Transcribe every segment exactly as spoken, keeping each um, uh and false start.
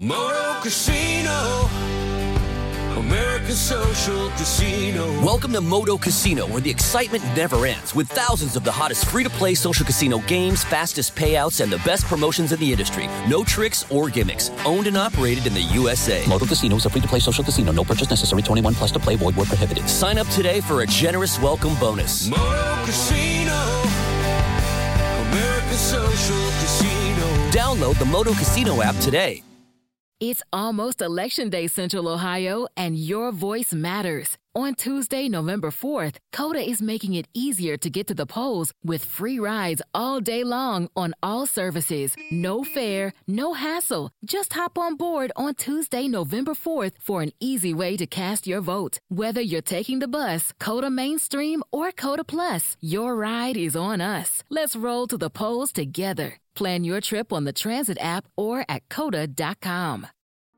Moto Casino, American Social Casino. Welcome to Moto Casino, where the excitement never ends, with thousands of the hottest free-to-play social casino games, fastest payouts, and the best promotions in the industry. No tricks or gimmicks. Owned and operated in the U S A. Moto Casino is a free-to-play social casino. No purchase necessary. twenty-one plus to play. Void where prohibited. Sign up today for a generous welcome bonus. Moto Casino, American Social Casino. Download the Moto Casino app today. It's almost Election Day, Central Ohio, and your voice matters. On Tuesday, November fourth, COTA is making it easier to get to the polls with free rides all day long on all services. No fare, no hassle. Just hop on board on Tuesday, November fourth for an easy way to cast your vote. Whether you're taking the bus, COTA Mainstream, or COTA Plus, your ride is on us. Let's roll to the polls together. Plan your trip on the Transit app or at cota dot com.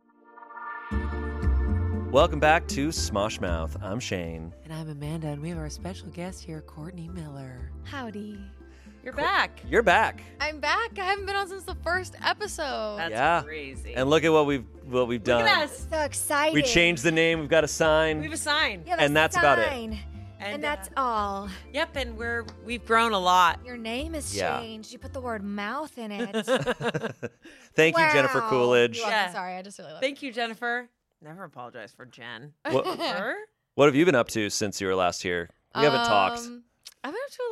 Welcome back to Smosh Mouth. I'm Shane. And I'm Amanda, and we have our special guest here, Courtney Miller. Howdy. You're back. You're back. I'm back. I haven't been on since the first episode. That's yeah. crazy. And look at what we've what we've done. Look at us. So excited. We changed the name. We've got a sign. We have a sign. Yeah, and that's sign. about it. And, and uh, that's all. Yep, and we're we've grown a lot. Your name has Yeah. changed. You put the word mouth in it. Thank Wow. you, Jennifer Coolidge. You're welcome. Yeah. Sorry, I just really love Thank you, Jennifer. Never apologize for Jen. What, Her? what have you been up to since you were last here? We haven't talked. Um, I've been up to a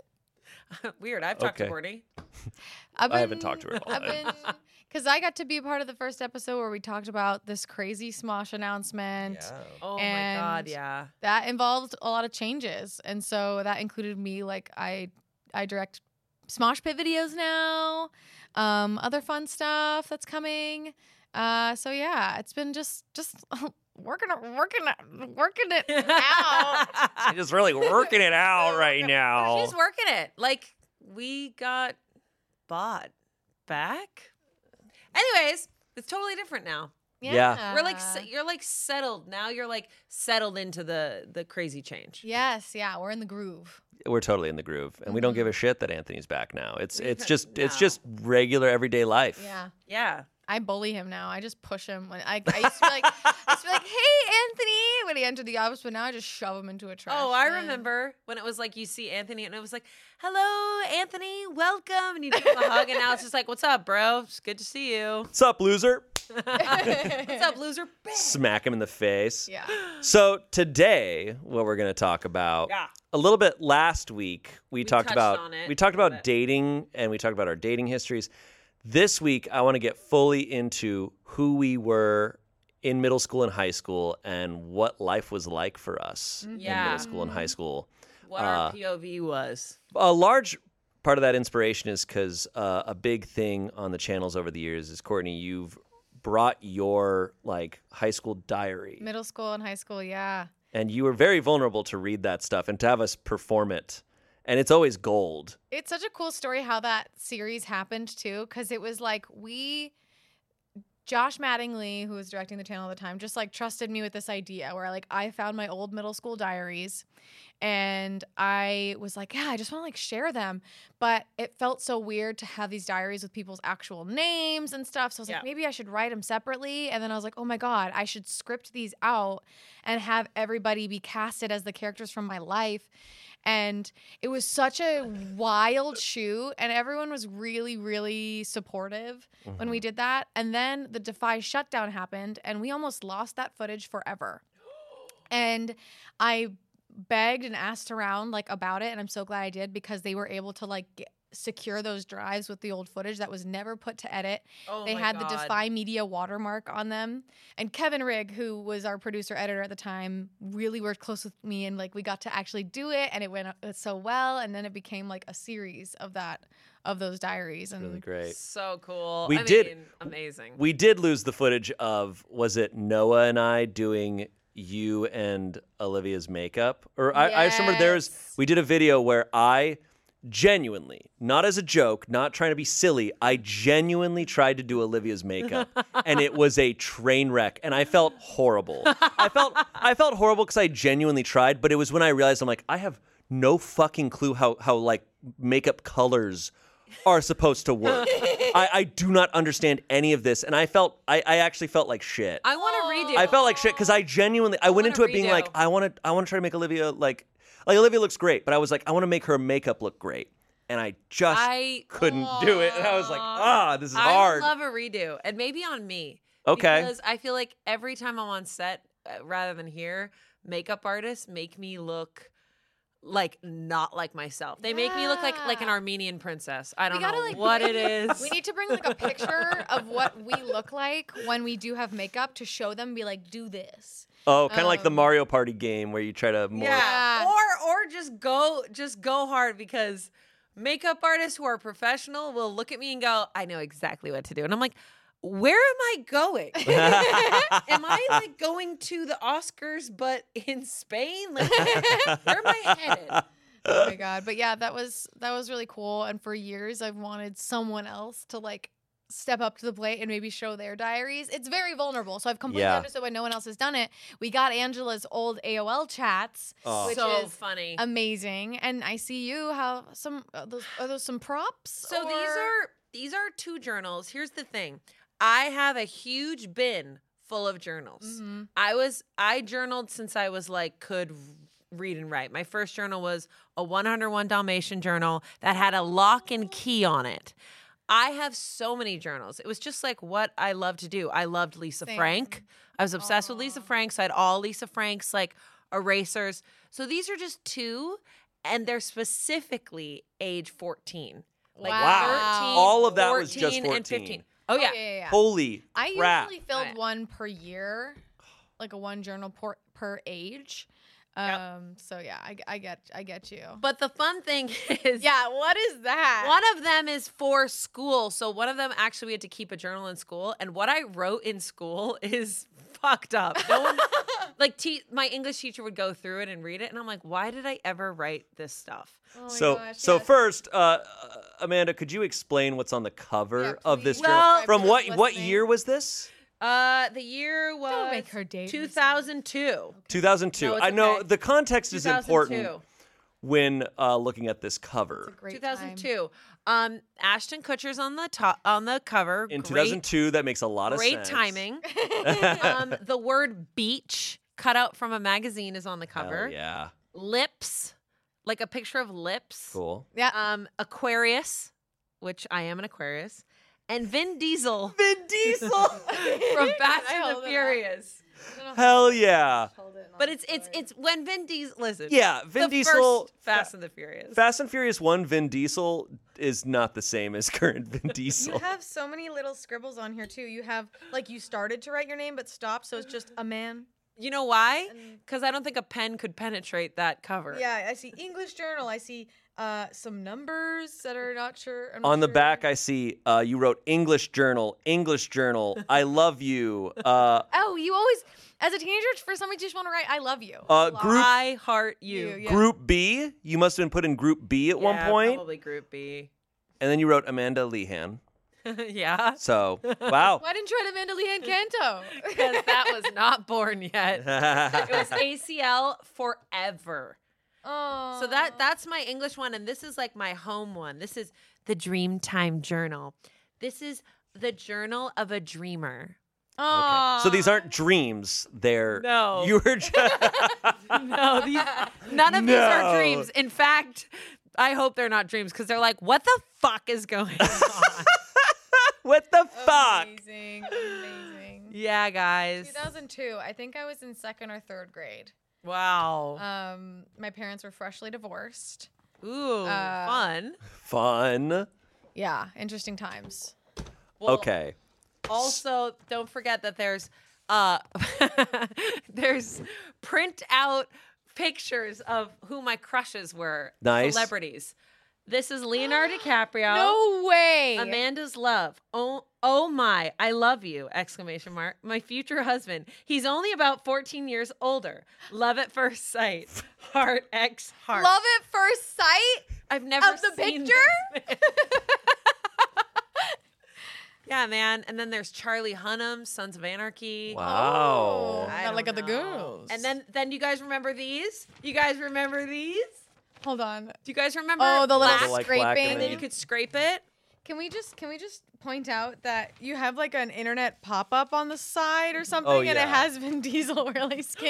lot. Weird. I've talked Okay. to Courtney. I've been, I haven't talked to her at all. I've been, because I got to be a part of the first episode where we talked about this crazy Smosh announcement. Oh And my God, yeah. That involved a lot of changes, and so that included me. Like I, I direct Smosh Pit videos now. Um, other fun stuff that's coming. Uh, so yeah, it's been just just working it, working it, working it out. You're just really working it out right now. She's working it. Like we got bought back. Anyways, it's totally different now. Yeah. We're like se- you're like settled now. You're like settled into the the crazy change. Yes, yeah, we're in the groove. We're totally in the groove, and we don't give a shit that Anthony's back now. It's We it's don't- just it's no. just regular everyday life. Yeah. Yeah. I bully him now. I just push him. When I, I used to be like, I used to be like, "Hey, Anthony," when he entered the office, but now I just shove him into a trash. Oh, I can. remember when it was like you see Anthony and it was like, "Hello, Anthony, welcome," and you give him a hug, and now it's just like, "What's up, bro? It's good to see you." What's up, loser? What's up, loser? Bang. Smack him in the face. Yeah. So today, what we're going to talk about, Yeah. a little bit last week, we, We talked touched about on it we talked a little about bit. dating, and we talked about our dating histories. This week, I want to get fully into who we were in middle school and high school, and what life was like for us in Yeah. middle school and high school. What Uh, our P O V was. A large part of that inspiration is because uh, a big thing on the channels over the years is, Courtney, you've brought your like high school diary, Middle school and high school, yeah. and you were very vulnerable to read that stuff and to have us perform it, and it's always gold. It's such a cool story how that series happened too, because it was like we, Josh Mattingly, who was directing the channel at the time, just like trusted me with this idea where like I found my old middle school diaries, and I was like, yeah, I just want to like share them, but it felt so weird to have these diaries with people's actual names and stuff. So I was Yeah. like, maybe I should write them separately, and then I was like, oh my god, I should script these out and have everybody be casted as the characters from my life. And it was such a wild shoot, and everyone was really, really supportive when we did that. And then the Defy shutdown happened, and we almost lost that footage forever. And I begged and asked around like about it, and I'm so glad I did, because they were able to like get, secure those drives with the old footage that was never put to edit. Oh They my had God. the Defy Media watermark on them. And Kevin Rigg, who was our producer editor at the time, really worked close with me, and like we got to actually do it, and it went uh, so well. And then it became like a series of that, of those diaries. And Really great. So cool. We I did- mean, amazing. We did lose the footage of, was it Noah and I doing you and Olivia's makeup? Or I, I just remember there was, Yes. we did a video where I genuinely, not as a joke, not trying to be silly, I genuinely tried to do Olivia's makeup, and it was a train wreck, and I felt horrible. I felt I felt horrible because I genuinely tried, but it was when I realized, I'm like, I have no fucking clue how how like makeup colors are supposed to work. I, I do not understand any of this, and I felt I, I actually felt like shit. I want to redo. I felt like shit because I genuinely I, went wanna into it being redo. like I want to I want to try to make Olivia like like Olivia looks great, but I was like I want to make her makeup look great, and I just I couldn't do it, and I was like ah this is I hard. would love a redo, and maybe on me. Okay. Because I feel like every time I'm on set, uh, rather than here, makeup artists make me look like not like myself. They make me look like like an Yeah. Armenian princess. I don't gotta, know like, what it bring- is. We need to bring like a picture of what we look like when we do have makeup to show them. Be like, do this. Oh, kind of like the Um, Mario Party game where you try to morph. Yeah. Yeah. Or or just go just go hard because makeup artists who are professional will look at me and go, I know exactly what to do. And I'm like, where am I going? Am I like going to the Oscars but in Spain? Like where am I headed? Oh my god! But yeah, that was that was really cool. And for years, I've wanted someone else to like step up to the plate and maybe show their diaries. It's very vulnerable, so I've completely Yeah. understood why no one else has done it. We got Angela's old A O L chats, Oh. which so is funny. amazing. And I see you have some. Are those, are those some props? So these or- are these are two journals. Here's the thing. I have a huge bin full of journals. Mhm. I was I journaled since I was like could read and write. My first journal was a one oh one Dalmatian journal that had a lock and key on it. I have so many journals. It was just like what I love to do. I loved Lisa Same. Frank. I was obsessed with Lisa Frank. So I had all Lisa Frank's like erasers. So these are just two, and they're specifically age fourteen. Like Wow. thirteen, All of that was just fourteen, and fourteen. fifteen. Oh yeah. yeah, yeah, yeah. Holy I crap. usually filled Right. one per year, like a one journal per, per age. Um. So yeah, I, I get I get you. But the fun thing is, Yeah. What is that? one of them is for school. So one of them actually we had to keep a journal in school, and what I wrote in school is fucked up. No one, like te- my English teacher would go through it and read it, and I'm like, why did I ever write this stuff? Oh my So, gosh, so yes. first, uh, Amanda, could you explain what's on the cover Yeah, of this please journal? Well- From what describe what listening. year was this? Uh, the year was Don't make her date two herself. thousand two. two thousand two. No, it's I know okay. the context is important two thousand two. when uh, looking at this cover. It's a great two thousand time. two. Um, Ashton Kutcher's on the top on the cover. In Great- two thousand two, that makes a lot of Great sense. timing. um, the word beach cut out from a magazine is on the Hell cover. yeah, Lips, like a picture of lips. cool. Yeah. Um, Aquarius, which I am an Aquarius, and Vin Diesel Vin Diesel. from Fast I and hold the it up? Furious. Hell yeah. But it's it's it's when Vin Diesel listen. Yeah, Vin the Diesel. first Fast and the Furious. Fast and Furious one, Vin Diesel is not the same as current Vin You Diesel. have so many little scribbles on here too. You have like you started to write your name but stopped, so it's just a man. You know why? Because I don't think a pen could penetrate that cover. Yeah, I see English journal. I see uh, some numbers that are not sure. I'm not On the sure. back, I see uh, you wrote English journal, English journal, I love you. Uh, Oh, you always, as a teenager, for some reason you just want to write "I love you." Uh, A lot. group- I heart you. You, yeah. Group B, you must have been put in Group B at one Yeah, point. Probably Group B. And then you wrote Amanda Lehan. Yeah. So, wow. Why didn't you write Amanda Leanne Canto? Because that was not born yet. It was A C L forever. Oh. So that that's my English one, and this is like my home one. This is the Dreamtime Journal. This is the journal of a dreamer. Okay. So these aren't dreams. They're No. You were just No, these, none of these are No. dreams. In fact, I hope they're not dreams because they're like, what the fuck is going on? what the fuck? Amazing, amazing. Yeah, guys. two thousand two. I think I was in second or third grade. Wow. Um, my parents were freshly divorced. Ooh, uh, fun. Fun. Yeah, interesting times. Well, Okay. Also, don't forget that there's uh there's print out pictures of who my crushes were. Nice. Celebrities. This is Leonardo DiCaprio. No way. Amanda's love. Oh, oh my, I love you! Exclamation mark. My future husband. He's only about fourteen years older. Love at first sight. Heart X heart. Love at first sight I've never of the seen picture. this man. Yeah, man. And then there's Charlie Hunnam, Sons of Anarchy. Wow. I Not like don't other know. girls. And then, then you guys remember these? You guys remember these? Hold on. Do you guys remember? Oh, the little The, like, scraping. black and then you could scrape it. Can we just can we just point out that you have like an internet pop up on the side or something, Oh, and it yeah. has Vin Diesel really skinny.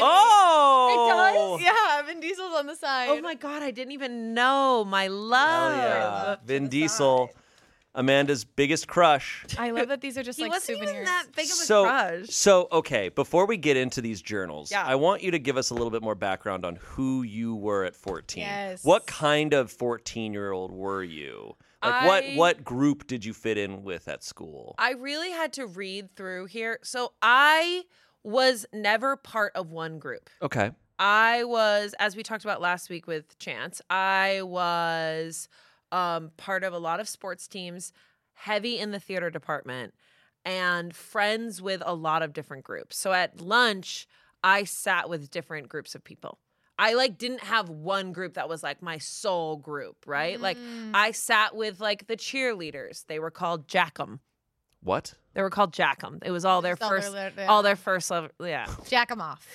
Oh! It does. Yeah, Vin Diesel's on the side. Oh my God, I didn't even know. My love. Hell yeah. Vin Diesel, Amanda's biggest crush. I love that these are just He like wasn't souvenirs. even that big of a So, crush. so okay, before we get into these journals, Yeah. I want you to give us a little bit more background on who you were at fourteen. Yes. What kind of fourteen-year-old were you? Like, what, I- what group did you fit in with at school? I really had to read through here. So I was never part of one group. Okay. I was, as we talked about last week with Chance, I was um, part of a lot of sports teams, heavy in the theater department, and friends with a lot of different groups. So at lunch, I sat with different groups of people. I like didn't have one group that was like my sole group, right? Like I sat with like the cheerleaders. They were called Jackum. What? They were called Jackum. It was all their Just all their first, lit- yeah. all their first level. Yeah. Jack 'em off.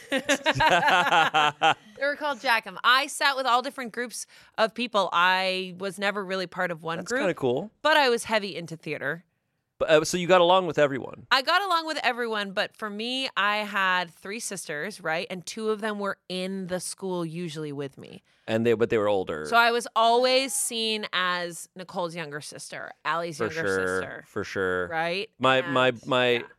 They were called Jackum. I sat with all different groups of people. I was never really part of one That's group, kind of cool. but I was heavy into theater. But, uh, so you got along with everyone. I got along with everyone, but for me, I had three sisters, right? And two of them were in the school usually with me. And they, but they were older. So I was always seen as Nicole's younger sister, Allie's for younger sure. sister, For sure. right? My my And- my yeah.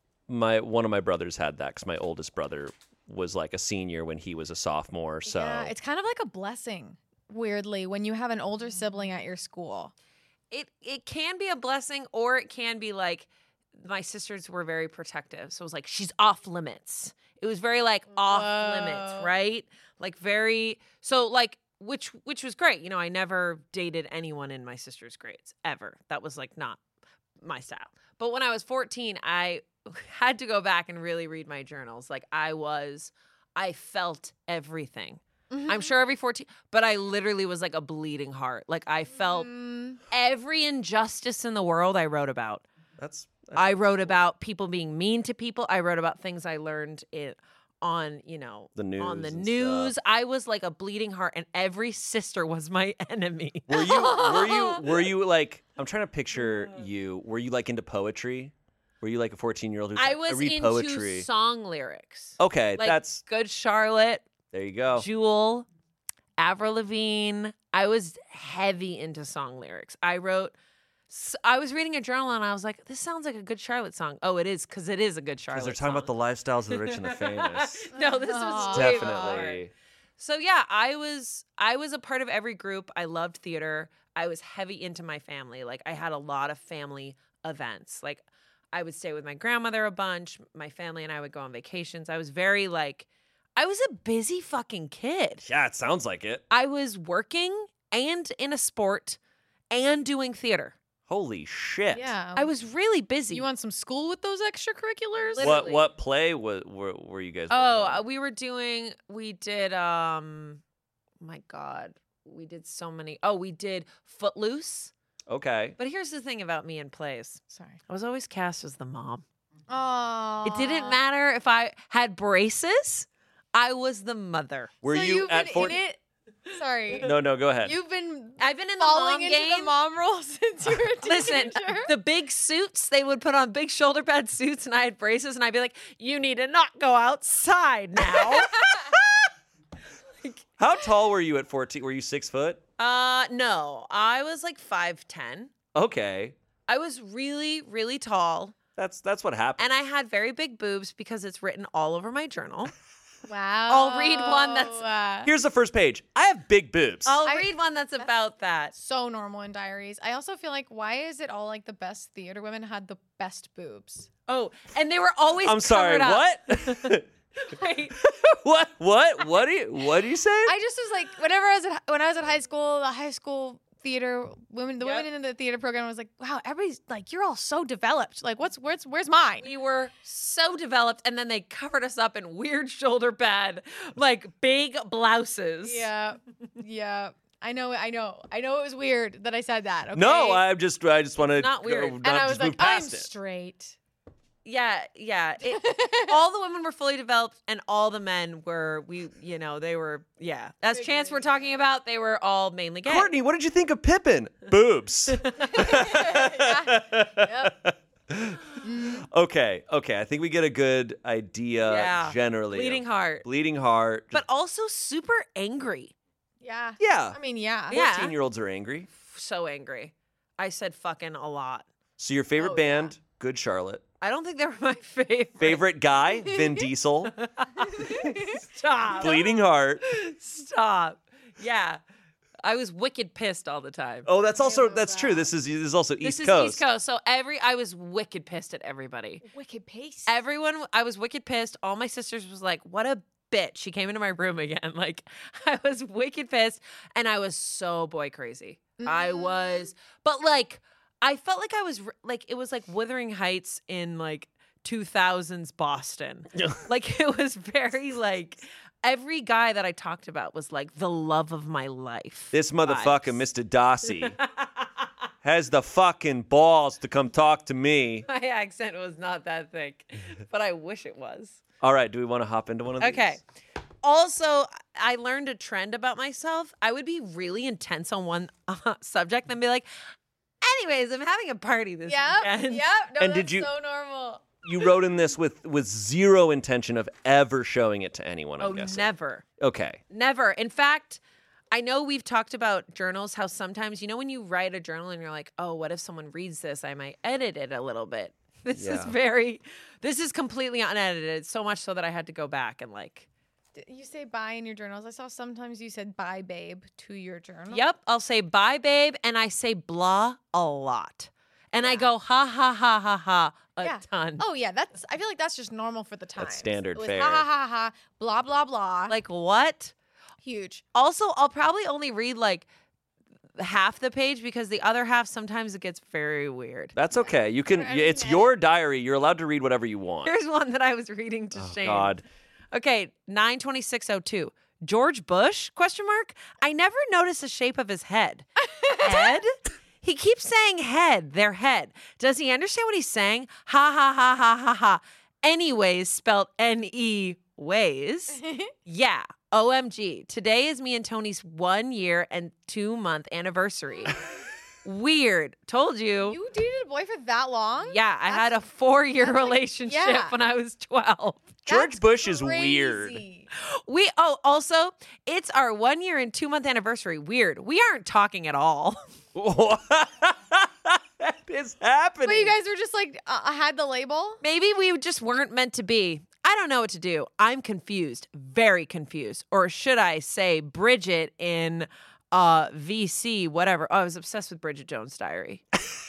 my one of my brothers had that because my oldest brother was like a senior when he was a sophomore. So Yeah, it's kind of like a blessing, weirdly, when you have an older sibling at your school. it it can be a blessing, or it can be like my sisters were very protective, so it was like she's off limits. It was very like off Whoa. limits, right? Like very so like which which was great. You know, I never dated anyone in my sister's grades ever. That was like not my style. But when I was fourteen, I had to go back and really read my journals. Like I was, I felt everything. I'm sure every fourteen, but I literally was like a bleeding heart. Like I felt Mm, every injustice in the world I wrote about. that's, that's I wrote about people being mean to people. I wrote about things I learned it on, you know, The on the news and news. stuff. I was like a bleeding heart, and every sister was my enemy. Were you were you were you like I'm trying to picture you. Were you like into poetry? Were you like a fourteen year old who's I like, was I read into poetry? song lyrics. Okay, Like that's Good Charlotte, there you go. Jewel, Avril Lavigne. I was heavy into song lyrics. I wrote. s- I was reading a journal and I was like, "This sounds like a Good Charlotte song." Oh, it is because it is a Good Charlotte. Because they're talking song. about the lifestyles of the rich and the famous. No, this was way before. Definitely. So yeah, I was I was a part of every group. I loved theater. I was heavy into my family. Like I had a lot of family events. Like I would stay with my grandmother a bunch. My family and I would go on vacations. I was very like I was a busy fucking kid. Yeah, it sounds like it. I was working and in a sport and doing theater. Holy shit. yeah. I was really busy. You want some school with those extracurriculars? Literally. What what play was, were were you guys? Oh, working uh, on? we were doing, we did, um, my God, we did so many. Oh, we did Footloose. okay. But here's the thing about me in plays Sorry. I was always cast as the mom. Oh. It didn't matter if I had braces, I was the mother. Were so you you've at been fourteen? in it? Sorry. No, no, go ahead. You've been I've been in the falling mom into game. the mom role since you were a Listen, teenager. the big suits, they would put on big shoulder pad suits and I had braces and I'd be like, you need to not go outside now. How tall were you at fourteen? Were you six foot? uh, no, I was like five ten. Okay. I was really, really tall. That's that's what happened. And I had very big boobs because it's written all over my journal. Wow. I'll read one that's- Uh, Here's the first page. I have big boobs. I'll I- read one that's about that. so normal in diaries. I also feel like, why is it all like the best theater women had the best boobs? Oh, and they were always I'm sorry. covered up. What? Right. what? What? What do you? What do you say? I just was like, whenever I was at when I was at high school, the high school theater women, the Yep. women in the theater program was like, wow, everybody's like, you're all so developed. Like, what's where's where's mine? We were so developed, and then they covered us up in weird shoulder pad, like big blouses. Yeah, yeah. I know, I know, I know. It was weird that I said that. Okay? No, I'm just. I just want to. not weird. Go, And not and I just was move like, I'm past it. straight. yeah, yeah. It, all the women were fully developed, and all the men were we. You know, they were yeah. As Chance we're talking about, they were all mainly gay. Courtney, what did you think of Pippin? Boobs. Yep. Okay, okay. I think we get a good idea Yeah. generally. Bleeding of heart, Bleeding heart. but also super angry. Yeah. yeah. I mean, yeah. Yeah. fourteen-year-olds are angry. So angry. I said fucking a lot. So your favorite Oh, band, Good Charlotte. I don't think they were my favorite. Favorite guy, Vin Diesel. Stop. Bleeding heart. Stop. Yeah. I was wicked pissed all the time. Oh, that's also love that's true. that. This is this is also this East is Coast. East Coast. So every I was wicked pissed at everybody. Wicked pace. Everyone I was wicked pissed. All my sisters was like, what a bitch. She came into my room again. Like I was wicked pissed and I was so boy crazy. I was but like I felt like I was like it was like Wuthering Heights in like two thousands Boston. Like it was very like every guy that I talked about was like the love of my life. This motherfucker, vibes. Mister Darcy, has the fucking balls to come talk to me. My accent was not that thick, but I wish it was. All right, do we want to hop into one of these? Okay. Also, I learned a trend about myself. I would be really intense on one uh, subject and be like, anyways, I'm having a party this Yep. weekend. Yep. No, And that's did you- so normal. You wrote in this with with zero intention of ever showing it to anyone, I'm Oh, guessing. never. Okay. Never. In fact, I know we've talked about journals, how sometimes, you know, when you write a journal and you're like, oh, what if someone reads this? I might edit it a little bit. This is Yeah. very, this is completely unedited, so much so that I had to go back and like, D- You say bye in your journals. I saw sometimes you said bye, babe, to your journal. yep, I'll say bye, babe, and I say blah a lot. And I go ha, ha, ha, ha, ha a Yeah. ton. Oh yeah, that's. I feel like that's just normal for the times. standard With fare. Ha ha ha ha. Blah blah blah. Like what? Huge. Also, I'll probably only read like half the page because the other half, sometimes it gets very weird. That's okay. You can. Or anything It's that- your diary. You're allowed to read whatever you want. Here's one that I was reading to Oh, Shane. God. Okay, nine twenty-six oh two. George Bush? Question mark. I never noticed the shape of his head. Head? He keeps saying head, their head. Does he understand what he's saying? Ha ha ha ha ha ha. Anyways, spelled N E ways. Yeah. O M G. Today is me and Tony's one year and two month anniversary. Weird. Told you. You dated a boy for that long? Yeah, I had a four year relationship yeah. when I was twelve. George That's Bush is weird. crazy. We oh also it's our one year and two month anniversary. Weird. We aren't talking at all. What is happening? But you guys were just like uh, had the label. Maybe we just weren't meant to be. I don't know what to do. I'm confused, very confused. Or should I say Bridget in uh V C, whatever. Oh, I was obsessed with Bridget Jones' Diary.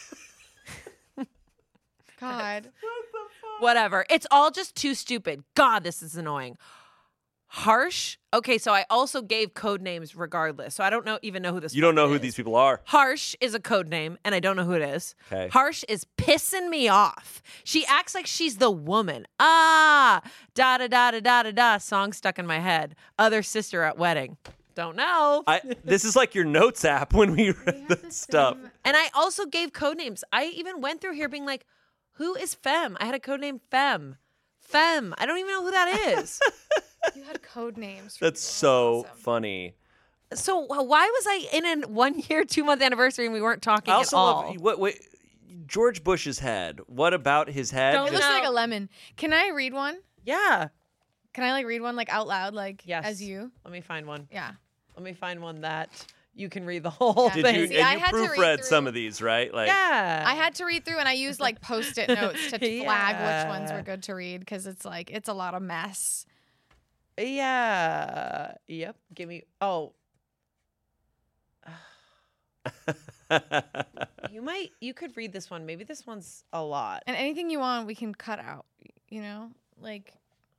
God. Whatever. It's all just too stupid. God, this is annoying. Harsh. Okay, so I also gave code names regardless. So I don't know even know who this You don't know fucker who is. these people are. Harsh is a code name, and I don't know who it is. Okay. Harsh is pissing me off. She acts like she's the woman. Ah, da da da da da da da. Song stuck in my head. Other sister at wedding. Don't know. I. This is like your notes app when we read this stuff. And I also gave code names. I even went through here being like, who is Femme? I had a code name Femme. Femme. I don't even know who that is. You had code names. for That's people. so Awesome. funny. So wh- why was I in a one year, two month anniversary and we weren't talking I also at all? love what. Wait, George Bush's head. What about his head? Don't It Just- looks No. like a lemon. Can I read one? Yeah. Can I like read one like out loud, like Yes. as you? Let me find one. Yeah. Let me find one that you can read the whole Yeah. Did thing. you? See, I And you had to read proofread some through- of these, right? Like. Yeah. I had to read through and I used like post-it notes to flag which ones Yeah. were good to read because it's like it's a lot of mess. Yeah. Yep. Give me. Oh. You might. You could read this one. Maybe this one's a lot. And anything you want, we can cut out. You know, like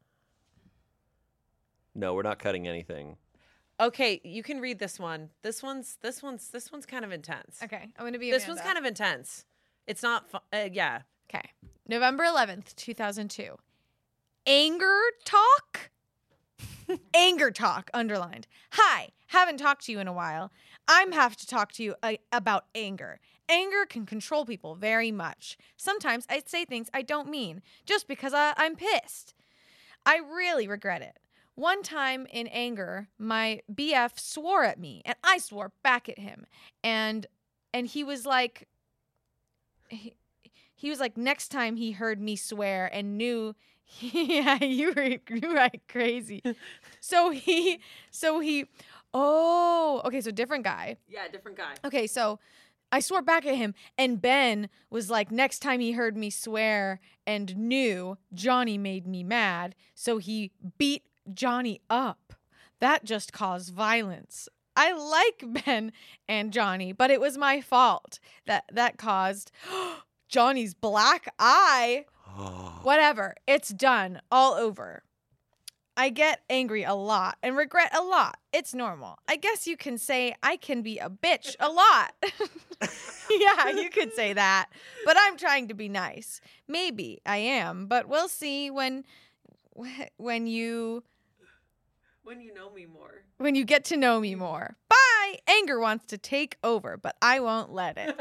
No, we're not cutting anything. Okay, you can read this one. This one's. This one's. This one's kind of intense. okay, I'm gonna be. This one's kind of intense. It's not. Fu- uh, yeah. okay. November eleventh, two thousand two. Anger talk. Anger talk underlined. Hi, haven't talked to you in a while. I'm have to talk to you uh, about anger. Anger can control people very much. Sometimes I say things I don't mean just because I, I'm pissed. I really regret it. One time in anger, my B F swore at me and I swore back at him. And and he was like he, he was like next time he heard me swear and knew yeah, you were you were right crazy. So he so he oh, okay, so different guy. Yeah, different guy. Okay, so I swore back at him, and Ben was like, next time he heard me swear and knew Johnny made me mad, so he beat Johnny up. That just caused violence. I like Ben and Johnny, but it was my fault that that caused Johnny's black eye. Whatever, it's done, all over. I get angry a lot and regret a lot. It's normal. I guess you can say I can be a bitch a lot. Yeah, you could say that. But I'm trying to be nice. Maybe I am, but we'll see when when you When you know me more. when you get to know me more. Bye. Anger wants to take over, but I won't let it.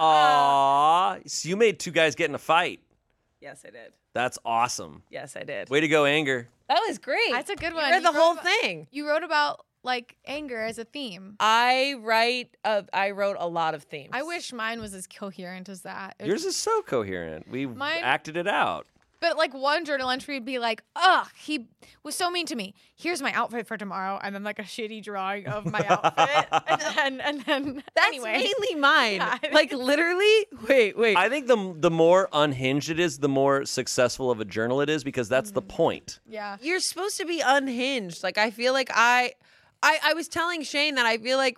Aw. So you made two guys get in a fight. Yes, I did. That's awesome. Yes, I did. Way to go, Anger. That was great. That's a good You one. read You the whole wrote- thing. You wrote about like anger as a theme. I write. Uh, I wrote a lot of themes. I wish mine was as coherent as that. It Yours is so coherent. We Mine- acted it out. But like one journal entry would be like, ugh, he was so mean to me. Here's my outfit for tomorrow. And then like a shitty drawing of my outfit. and then, and then That's anyway. mainly mine. Yeah, I think like it's- literally. Wait, wait. I think the the more unhinged it is, the more successful of a journal it is, because that's the point. Yeah. You're supposed to be unhinged. Like I feel like I, I, I was telling Shane that I feel like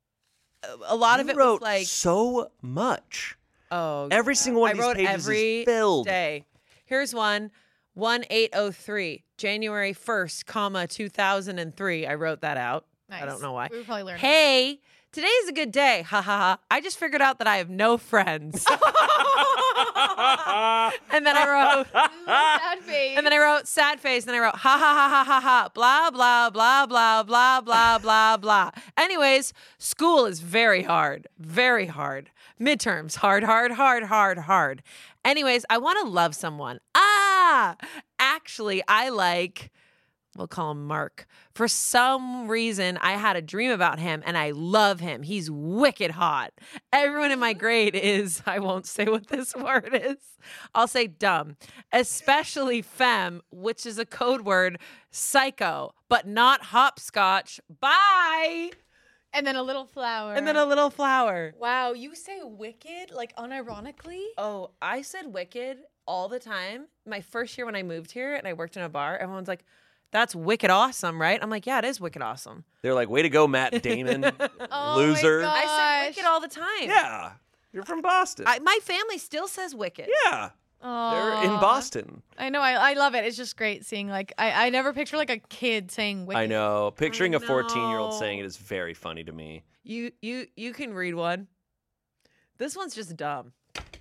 a lot You of it wrote was like so much. oh Every single one I of these wrote pages is every filled. day. Here's one. one eight oh three, January first, comma, two thousand three. I wrote that out. I Nice. don't know why. We would probably learn. Hey, today is a good day. Ha ha ha. I just figured out that I have no friends. And then I wrote, Sad face. and then I wrote sad face. Then I wrote ha ha ha ha ha ha. Blah blah blah blah blah blah blah blah. Anyways, school is very hard, very hard. Midterms, hard, hard, hard, hard, hard. Anyways, I want to love someone. Ah, actually, I like. We'll call him Mark. For some reason, I had a dream about him and I love him. He's wicked hot. Everyone in my grade is, I won't say what this word is. I'll say dumb, especially femme, which is a code word, psycho, but not hopscotch. Bye. And then a little flower. And then a little flower. Wow, you say wicked, like unironically? Oh, I said wicked all the time. My first year when I moved here and I worked in a bar, everyone's like, that's wicked awesome, right? I'm like, yeah, it is wicked awesome. They're like, way to go, Matt Damon. Oh Loser. my I say Gosh. wicked all the time. Yeah. You're from Boston. I, my family still says wicked. yeah. They're in Aw. Boston. I know. I, I love it. It's just great seeing like I, I never picture like a kid saying wicked. I know. Picturing I a fourteen-year-old know. saying it is very funny to me. You you you can read one. This one's just dumb.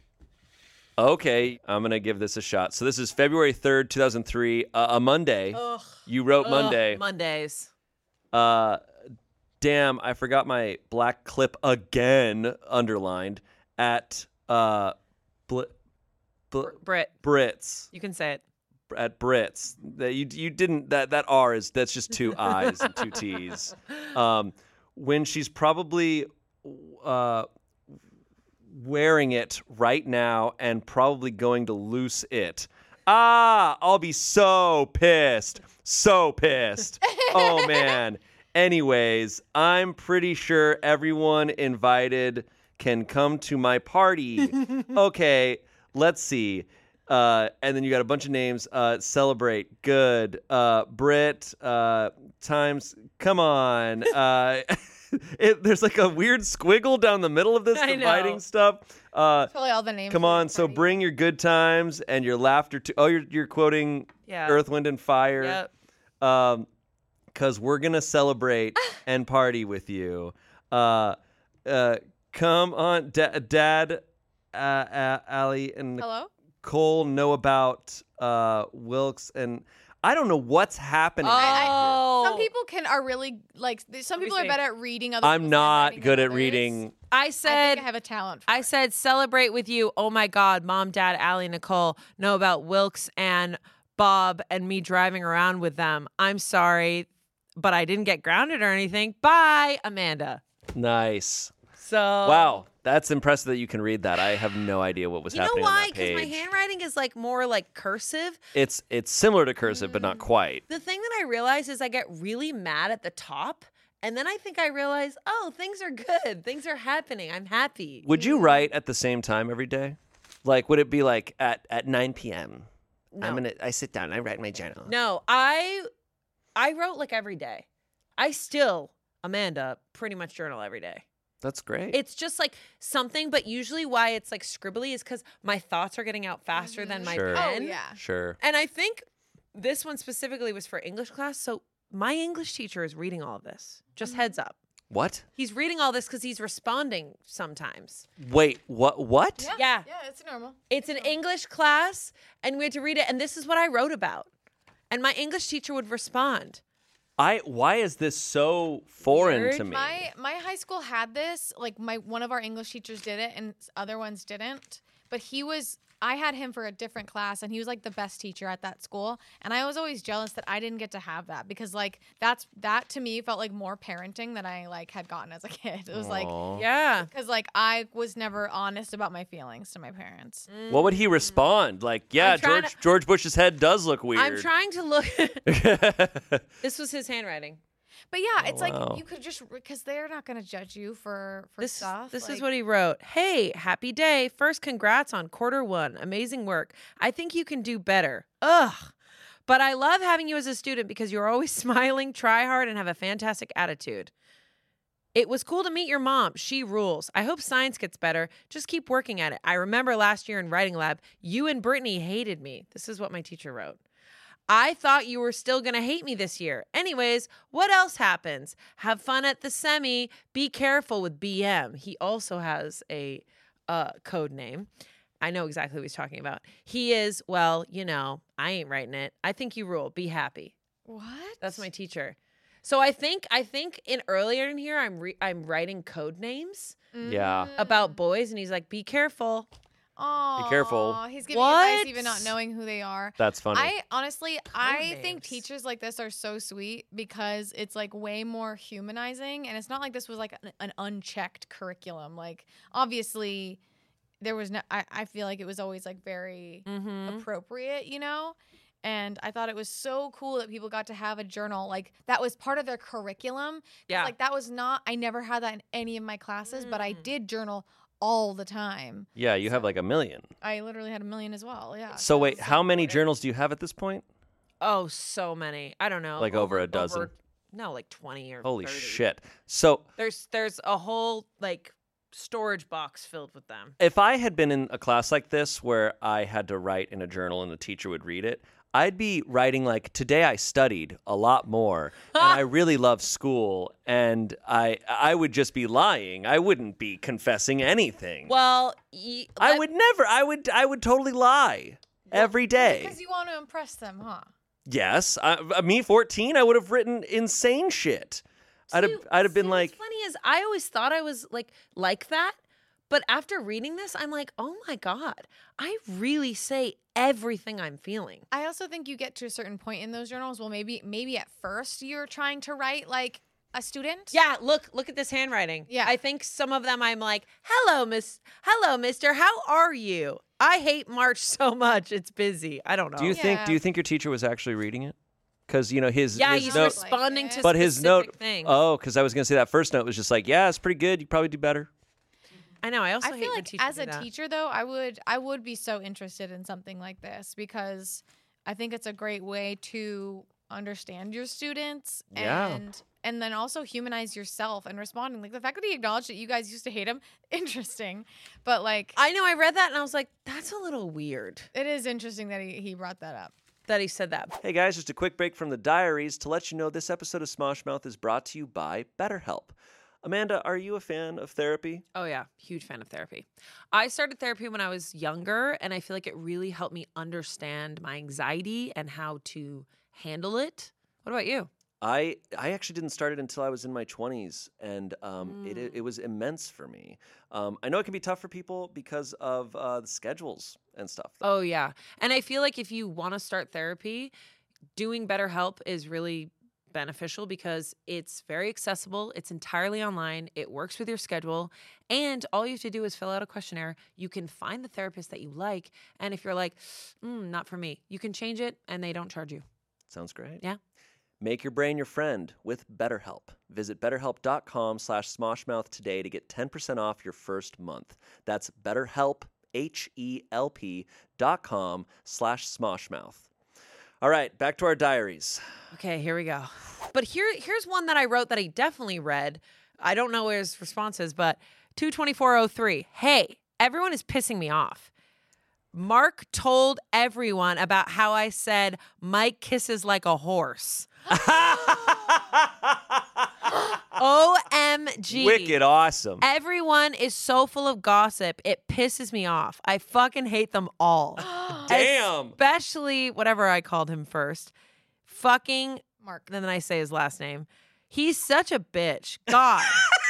Okay, I'm going to give this a shot. So this is February third, two thousand three, uh, a Monday. Ugh. You wrote Ugh, Monday. Mondays. Uh, damn, I forgot my black clip again underlined at uh, Bl- Bl- Brit, Brits. you can say it. At Brits. That you you didn't that that R is that's just two I's and two T's. Um, when she's probably uh wearing it right now and probably going to loose it. Ah, I'll be so pissed. So pissed. Oh man. Anyways, I'm pretty sure everyone invited can come to my party. Okay, let's see. Uh, and then you got a bunch of names. Uh, celebrate. Good. Uh, Brit. Uh, times. Come on. Uh, it, there's like a weird squiggle down the middle of this I dividing know. stuff. Uh, Probably all the names. come of the on. So party. bring your good times and your laughter too. Oh, you're you're quoting Yeah. Earth, Wind, and Fire. Yep. Um, because we're gonna celebrate and party with you. Uh, uh, come on, da- Dad, uh, uh, Allie, and Hello? Cole know about uh, Wilkes, and I don't know what's happening. Oh. Some people can are really like th- some Let me people are see. better at reading other I'm people's not handwriting good than at others. reading I I said think I have a talent. For I it. said celebrate with you. Oh my God, Mom, Dad, Allie, Nicole know about Wilkes and Bob and me driving around with them. I'm sorry, but I didn't get grounded or anything. Bye, Amanda. Nice. So Wow, that's impressive that you can read that. I have no idea what was You know happening why? on that Because page. my handwriting is like more like cursive. It's it's similar to cursive, but not quite. The thing that I realize is I get really mad at the top. And then I think I realize, oh, things are good. Things are happening. I'm happy. Would you write at the same time every day? Like, would it be like at, at nine p.m.? No. I'm gonna. I sit down. I write my journal. No, I I wrote like every day. I still, Amanda, pretty much journal every day. That's great. It's just like something, but usually why it's like scribbly is because my thoughts are getting out faster than my Sure. pen. Oh yeah. Sure. And I think this one specifically was for English class. So my English teacher is reading all of this. Just heads up. What? He's reading all this because he's responding sometimes. Wait. What? What? Yeah. Yeah. Yeah, it's normal. It's an English class, and we had to read it. And this is what I wrote about. And my English teacher would respond. I. Why is this so foreign Weird. to me? My my high school had this. Like my one of our English teachers did it, and other ones didn't. But he was. I had him for a different class, and he was like the best teacher at that school. And I was always jealous that I didn't get to have that because like that's that to me felt like more parenting than I like had gotten as a kid. It was like Aw. Yeah. because like I was never honest about my feelings to my parents. What would he respond? Like, yeah, I'm trying George to- George Bush's head does look weird. I'm trying to look. This was his handwriting. But yeah, it's Oh, wow. like you could just because they're not going to judge you for for This, stuff. this is like- what he wrote. Hey, happy day. First, congrats on quarter one. Amazing work. I think you can do better. Ugh. But I love having you as a student because you're always smiling, try hard, and have a fantastic attitude. It was cool to meet your mom. She rules. I hope science gets better. Just keep working at it. I remember last year in writing lab, you and Brittany hated me. This is what my teacher wrote. I thought you were still going to hate me this year. Anyways, what else happens? Have fun at the semi. Be careful with B M. He also has a uh, code name. I know exactly what he's talking about. He is, well, you know, I ain't writing it. I think you rule. Be happy. What? That's my teacher. So I think I think in earlier in here I'm re- I'm writing code names Yeah. about boys, and he's like, be careful. Oh, careful. He's giving advice What? even not knowing who they are. That's funny. I honestly, I think names. teachers like this are so sweet because it's like way more humanizing, and it's not like this was like an, an unchecked curriculum. Like obviously, there was no. I, I feel like it was always like very Mm-hmm. appropriate, you know. And I thought it was so cool that people got to have a journal like that was part of their curriculum. 'Cause, Yeah. like that was not. I never had that in any of my classes, but I Mm. did journal all the time. yeah, you have like a million. I literally had a million as well. Yeah. So wait, it's how many important. journals do you have at this point? Oh, so many. I don't know. Like over a dozen? no, like twenty or Holy thirty. shit. So There's there's a whole like storage box filled with them. if I had been in a class like this where I had to write in a journal and the teacher would read it, I'd be writing like, today I studied a lot more and I really love school, and I I would just be lying. I wouldn't be confessing anything. Well, y- I let- would never. I would I would totally lie every day. Because you want to impress them, huh? Yes, I, I- me fourteen, I would have written insane shit. I'd have See- I'd have been see, like, what's funny is I always thought I was like like that, but after reading this, I'm like, oh my god, I really say everything I'm feeling. I also think you get to a certain point in those journals. Well, maybe maybe at first you're trying to write like a student. Yeah, look, look at this handwriting. Yeah. I think some of them I'm like, hello, miss, hello, mister, how are you? I hate March so much. It's busy. I don't know. do you think do Yeah. you think your teacher was actually reading it? Because you know his yeah, his he's note, responding to but his specific note. things. Oh, because I was gonna say that first note was just like, yeah, it's pretty good. You probably do better. I know. I also I hate feel when like teachers as do a that. teacher though, I would I would be so interested in something like this because I think it's a great way to understand your students Yeah. and and then also humanize yourself and responding. Like the fact that he acknowledged that you guys used to hate him, interesting. But like I know. I read that and I was like, that's a little weird it is interesting that he, he brought that up. that he said that. Hey guys, just a quick break from the diaries to let you know this episode of Smosh Mouth is brought to you by BetterHelp. Amanda, are you a fan of therapy? Oh, yeah. Huge fan of therapy. I started therapy when I was younger, and I feel like it really helped me understand my anxiety and how to handle it. What about you? I I actually didn't start it until I was in my twenties, and um, Mm. it, it it was immense for me. Um, I know it can be tough for people because of uh, the schedules and stuff. Oh, yeah. And I feel like if you want to start therapy, doing BetterHelp is really beneficial because it's very accessible. It's entirely online. It works with your schedule. And all you have to do is fill out a questionnaire. You can find the therapist that you like. And if you're like, mm, not for me, you can change it and they don't charge you. Sounds great. Yeah. Make your brain your friend with BetterHelp. Visit betterhelp.com slash smoshmouth today to get ten percent off your first month. That's BetterHelp, H-E-L-P dot com slash smoshmouth. All right, back to our diaries. Okay, here we go. But here, here's one that I wrote that I definitely read. I don't know where his response is, but two twenty-four oh three. Hey, everyone is pissing me off. Mark told everyone about how I said Mike kisses like a horse. O M G. Wicked awesome. Everyone is so full of gossip. It pisses me off. I fucking hate them all. Damn. Especially whatever I called him first. Fucking Mark. Then I say his last name. He's such a bitch. God.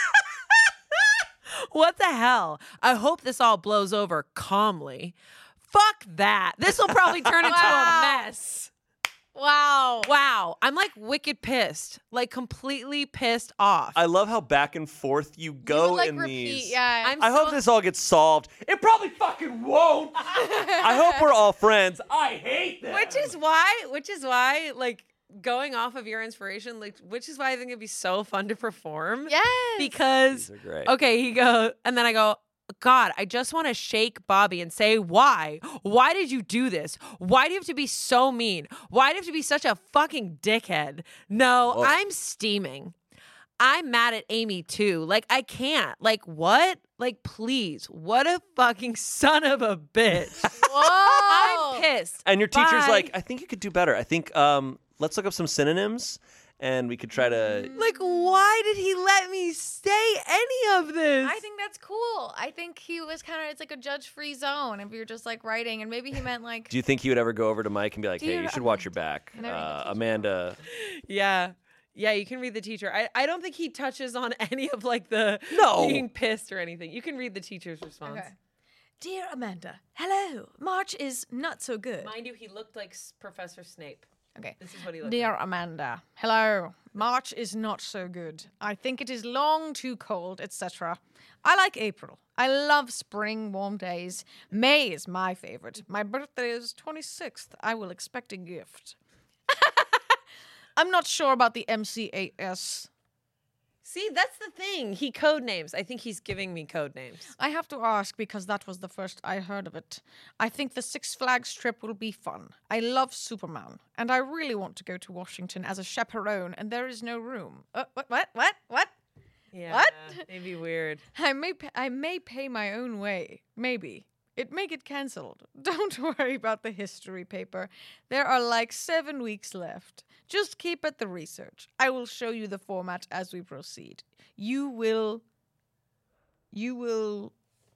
What the hell? I hope this all blows over calmly. Fuck that. This will probably turn into Wow. a mess. Wow. Wow. I'm like wicked pissed. Like completely pissed off. I love how back and forth you You go would, like, in repeat, these. Yeah. I'm I so- hope this all gets solved. It probably fucking won't. I hope we're all friends. I hate them. Which is why, which is why, like, going off of your inspiration, like, which is why I think it'd be so fun to perform. Yes. Because, These are great. okay, he goes, and then I go, God, I just want to shake Bobby and say, why? Why did you do this? Why do you have to be so mean? Why do you have to be such a fucking dickhead? No, Whoa. I'm steaming. I'm mad at Amy too. Like, I can't. Like, what? Like, please. What a fucking son of a bitch. Whoa. I'm pissed. And your teacher's Bye. like, I think you could do better. I think um, let's look up some synonyms and we could try to. Like, why did he let me say any of this? I think that's cool. I think he was kind of, it's like a judge-free zone if you're just like writing, and maybe he meant like, Do you think he would ever go over to Mike and be like, hey, Dear you should watch your back? Can I read the Uh, teacher? Amanda. Yeah. Yeah, you can read the teacher. I, I don't think he touches on any of like the No. being pissed or anything. You can read the teacher's response. okay. Dear Amanda, hello. March is not so good. Mind you, he looked like S- Professor Snape. Okay. This is what he looked Dear like. Amanda, hello. March is not so good. I think it is long, too cold, et cetera. I like April. I love spring, warm days. May is my favorite. My birthday is twenty-sixth. I will expect a gift. I'm not sure about the M C A S. See, that's the thing. He code names. I think he's giving me code names. I have to ask because that was the first I heard of it. I think the Six Flags trip will be fun. I love Superman, and I really want to go to Washington as a chaperone, and there is no room. Uh, what? What? What? What? Yeah. What? It'd be weird. I may pa- I may pay my own way. Maybe. It may get cancelled. Don't worry about the history paper. There are like seven weeks left. Just keep at the research. I will show you the format as we proceed. You will... You will...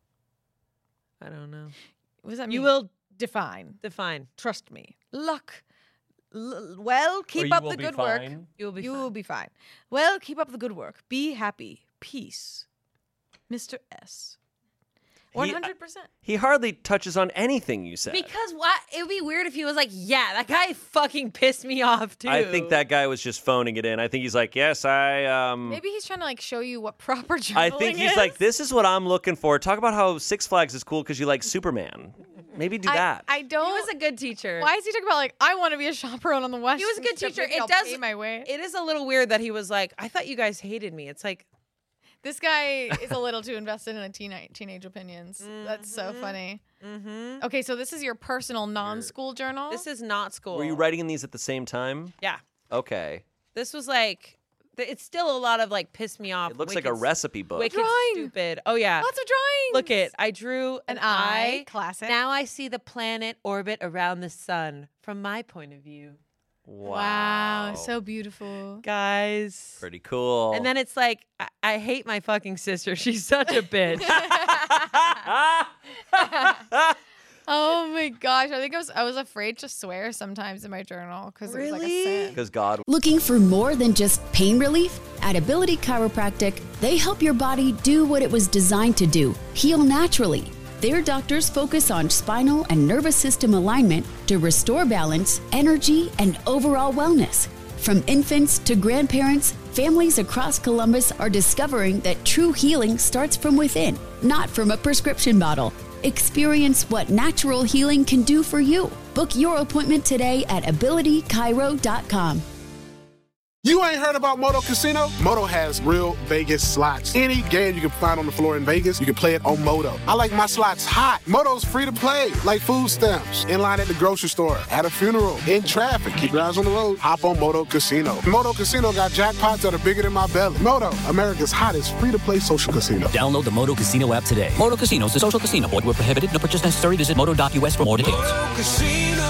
I don't know. What does that mean? You will define. define. Trust me. Luck. L- well, keep you up will the be good work. fine. You will be You fine. will be fine. Well, keep up the good work. Be happy. Peace. Mister S. one hundred percent. He hardly touches on anything you said. Because what? It would be weird if he was like, yeah, that guy fucking pissed me off too. I think that guy was just phoning it in. I think he's like, yes, I um Maybe he's trying to like show you what proper journaling I think he's is. like, this is what I'm looking for. Talk about how Six Flags is cool because you like Superman. Maybe do I, that. I don't. He was a good teacher. Why is he talking about like I want to be a chaperone on the West? He was a good Trip, teacher. maybe It I'll does- pay my way. It is a little weird that he was like, I thought you guys hated me. It's like, This guy is a little too invested in a teen- teenage opinions. That's so Mhm. funny. mm-hmm. Okay, so this is your personal non-school journal. This is not school. Were you writing these at the same time? Yeah. Okay. This was like, th- it's still a lot of like piss me off. It looks like a wicked- recipe book. Wicked Drawing. stupid. Oh yeah. Lots of drawings. Look it. I drew An an, eye. eye. Classic. Now I see the planet orbit around the sun from my point of view. Wow. so beautiful. Guys. Pretty cool. And then it's like, I, I hate my fucking sister. She's such a bitch. Oh my gosh. I think I was I was afraid to swear sometimes in my journal because it was like a Really? sin. Because God. Looking for more than just pain relief? At Ability Chiropractic, they help your body do what it was designed to do, heal naturally. Their doctors focus on spinal and nervous system alignment to restore balance, energy, and overall wellness. From infants to grandparents, families across Columbus are discovering that true healing starts from within, not from a prescription bottle. Experience what natural healing can do for you. Book your appointment today at ability chiro dot com. You ain't heard about Moto Casino? Moto has real Vegas slots. Any game you can find on the floor in Vegas, you can play it on Moto. I like my slots hot. Moto's free to play, like food stamps. In line at the grocery store, at a funeral, in traffic. Keep your eyes on the road. Hop on Moto Casino. Moto Casino got jackpots that are bigger than my belly. Moto, America's hottest free-to-play social casino. Download the Moto Casino app today. Moto Casino is a social casino. Void where prohibited. No purchase necessary. Visit moto dot u s for more details. Moto Casino,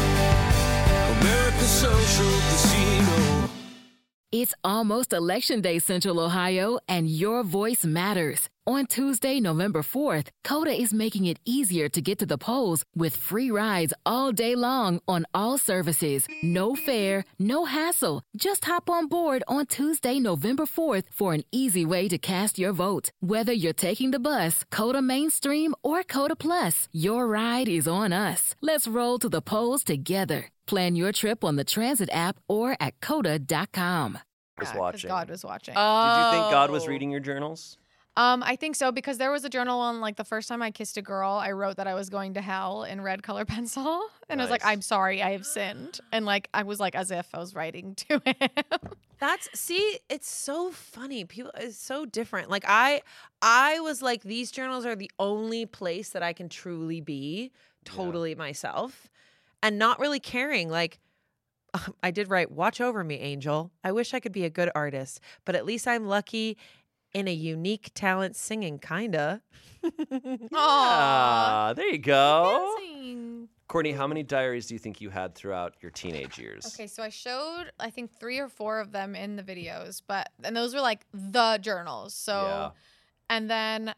America's social casino. It's almost Election Day, Central Ohio, and your voice matters. On Tuesday, November fourth, Coda is making it easier to get to the polls with free rides all day long on all services. No fare, no hassle. Just hop on board on Tuesday, November fourth for an easy way to cast your vote. Whether you're taking the bus, Coda Mainstream, or Coda Plus, your ride is on us. Let's roll to the polls together. Plan your trip on the Transit app or at coda dot com. Was Yeah, 'cause watching. God was watching. Oh. Did you think God was reading your journals? Um, I think so because there was a journal on like the first time I kissed a girl, I wrote that I was going to hell in red color pencil, and I was like, Nice. "I'm sorry, I have sinned," and like I was like as if I was writing to him. That's see, it's so funny. People it's so different. Like I I was like, these journals are the only place that I can truly be totally myself and not really caring. Like I did write, watch over me, Angel. I wish I could be a good artist, but at least I'm lucky in a unique talent singing, kinda. Ah, there you go. Dancing. Courtney, how many diaries do you think you had throughout your teenage years? Okay, so I showed I think three or four of them in the videos, but and those were like the journals. So Yeah. and then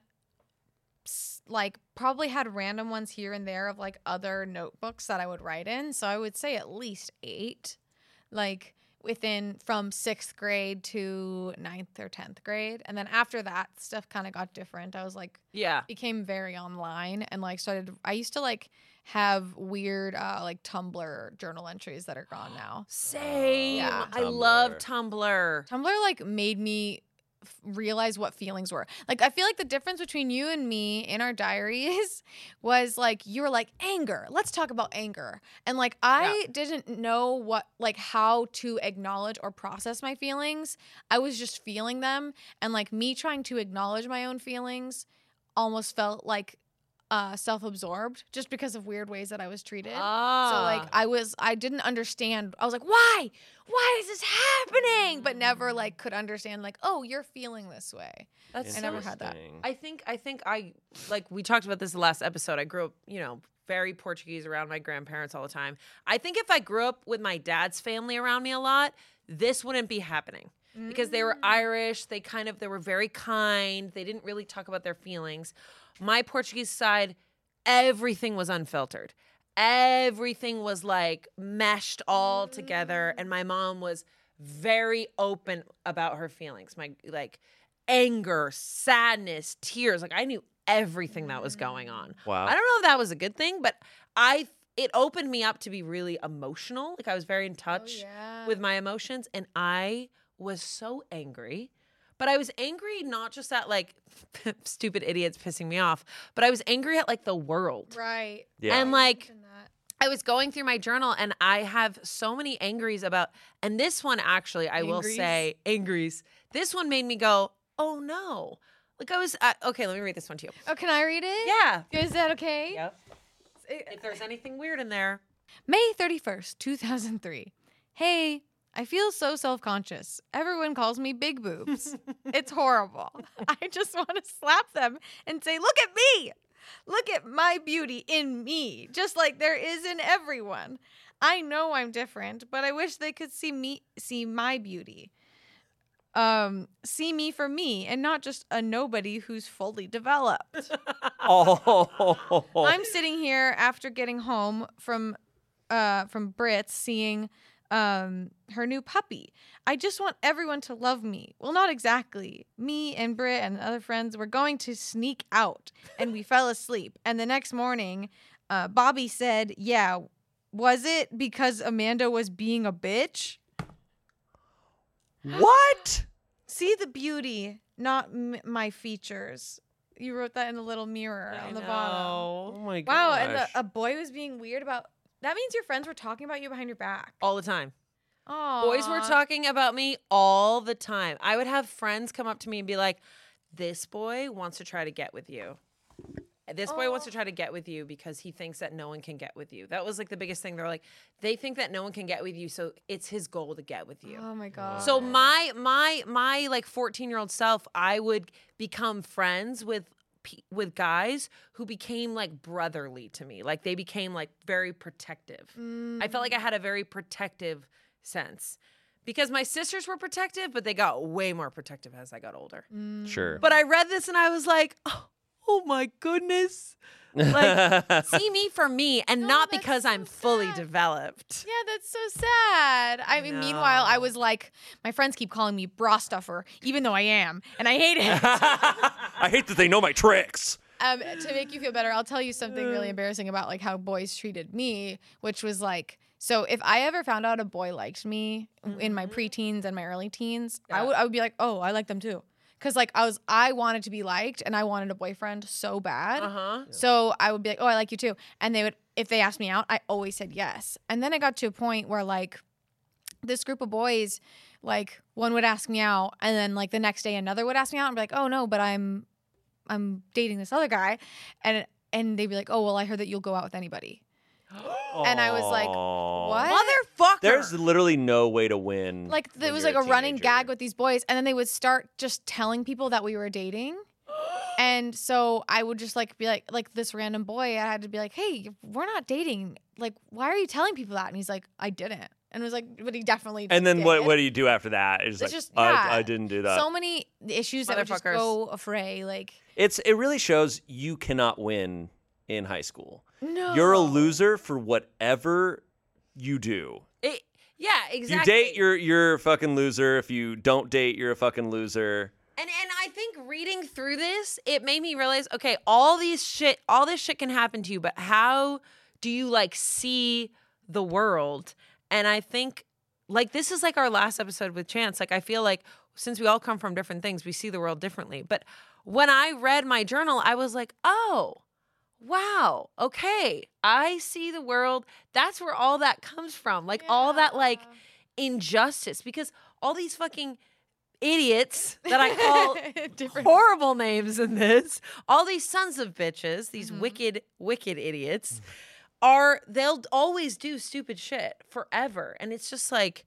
s- like probably had random ones here and there of like other notebooks that I would write in. So I would say at least eight, like within from sixth grade to ninth or tenth grade. And then after that, stuff kind of got different. I was like, Yeah. became very online and like started, I used to like have weird uh, like Tumblr journal entries that are gone now. Same. Yeah. I love Tumblr. Tumblr like made me f- realize what feelings were. Like I feel like the difference between you and me in our diaries was like you were like anger. Let's talk about anger. And like I didn't know what like how to acknowledge or process my feelings. I was just feeling them and like me trying to acknowledge my own feelings almost felt like uh self-absorbed just because of weird ways that I was treated. Ah. So like I was I didn't understand. I was like, "Why? Why is this happening?" But never like could understand like, "Oh, you're feeling this way." That's I never had that. Interesting. I think I think I like we talked about this the last episode. I grew up, you know, very Portuguese around my grandparents all the time. I think if I grew up with my dad's family around me a lot, this wouldn't be happening. Because they were Irish, they kind of they were very kind. They didn't really talk about their feelings. My Portuguese side, everything was unfiltered. Everything was like meshed all together, and my mom was very open about her feelings. My like anger, sadness, tears. Like I knew everything that was going on. Wow. I don't know if that was a good thing, but I it opened me up to be really emotional. Like I was very in touch yeah. with my emotions, and I was so angry. But I was angry not just at like stupid idiots pissing me off, but I was angry at like the world. Right. Yeah. And like I was going through my journal and I have so many angries about, and this one actually, I will Angries? say, angries. This one made me go, oh no. Like I was, uh, okay, let me read this one to you. Oh, can I read it? Yeah. Is that okay? Yep. If there's anything weird in there. May thirty-first, two thousand three. Hey, I feel so self-conscious. Everyone calls me big boobs. It's horrible. I just want to slap them and say, look at me. Look at my beauty in me, just like there is in everyone. I know I'm different, but I wish they could see me, see my beauty. um, see me for me and not just a nobody who's fully developed. Oh. I'm sitting here after getting home from uh, from Brit's seeing um, her new puppy. I just want everyone to love me. Well, not exactly. Me and Brit and other friends were going to sneak out, and we fell asleep. And the next morning, uh, Bobby said, yeah, was it because Amanda was being a bitch? What? See the beauty, not m- my features. You wrote that in a little mirror on the bottom. Oh my god. Wow, and the, a boy was being weird about... That means your friends were talking about you behind your back. All the time. Aww. Boys were talking about me all the time. I would have friends come up to me and be like, this boy wants to try to get with you. This boy oh. wants to try to get with you because he thinks that no one can get with you. That was like the biggest thing. They're like, they think that no one can get with you, so it's his goal to get with you. Oh my god. So my my my like fourteen-year-old self, I would become friends with with guys who became like brotherly to me. Like they became like very protective. Mm. I felt like I had a very protective sense. Because my sisters were protective, but they got way more protective as I got older. Mm. Sure. But I read this and I was like, oh, oh my goodness. Like, see me for me and No, not that's because so I'm fully sad. developed. Yeah, that's so sad. I mean, No. meanwhile, I was like, my friends keep calling me bra stuffer, even though I am, and I hate it. I hate that they know my tricks. Um, to make you feel better, I'll tell you something really embarrassing about like how boys treated me, which was like, so if I ever found out a boy liked me mm-hmm. in my preteens and my early teens, yeah. I would I would be like, oh, I like them too. Cause like I was, I wanted to be liked and I wanted a boyfriend so bad. Uh-huh. So I would be like, oh, I like you too. And they would, if they asked me out, I always said yes. And then I got to a point where like this group of boys, like one would ask me out and then like the next day another would ask me out and be like, oh no, but I'm, I'm dating this other guy. And, and they'd be like, oh, well, I heard that you'll go out with anybody. And I was like, what? Motherfucker. There's literally no way to win. Like, there when was you're like a, a running teenager. gag with these boys. And then they would start just telling people that we were dating. And so I would just like be like, like this random boy, I had to be like, hey, we're not dating. Like, why are you telling people that? And he's like, I didn't. And it was like, but he definitely And then did. what? What do you do after that? It's, It's like, just, yeah. I, I didn't do that. So many issues that would just Motherfuckers. go affray. Like, It's it really shows you cannot win in high school. no. You're a loser for whatever you do. It, yeah, If exactly. you date, you're you're a fucking loser. If you don't date, you're a fucking loser. And and I think reading through this, it made me realize, okay, all these shit, all this shit can happen to you, but how do you like see the world? And I think like this is like our last episode with Chance. Like I feel like since we all come from different things, we see the world differently. But when I read my journal, I was like, oh, wow, okay, I see the world. That's where all that comes from. Like all that like injustice, because all these fucking idiots that I call Different. horrible names in this, all these sons of bitches, these Mhm. wicked, wicked idiots, are, they'll always do stupid shit forever. And it's just like,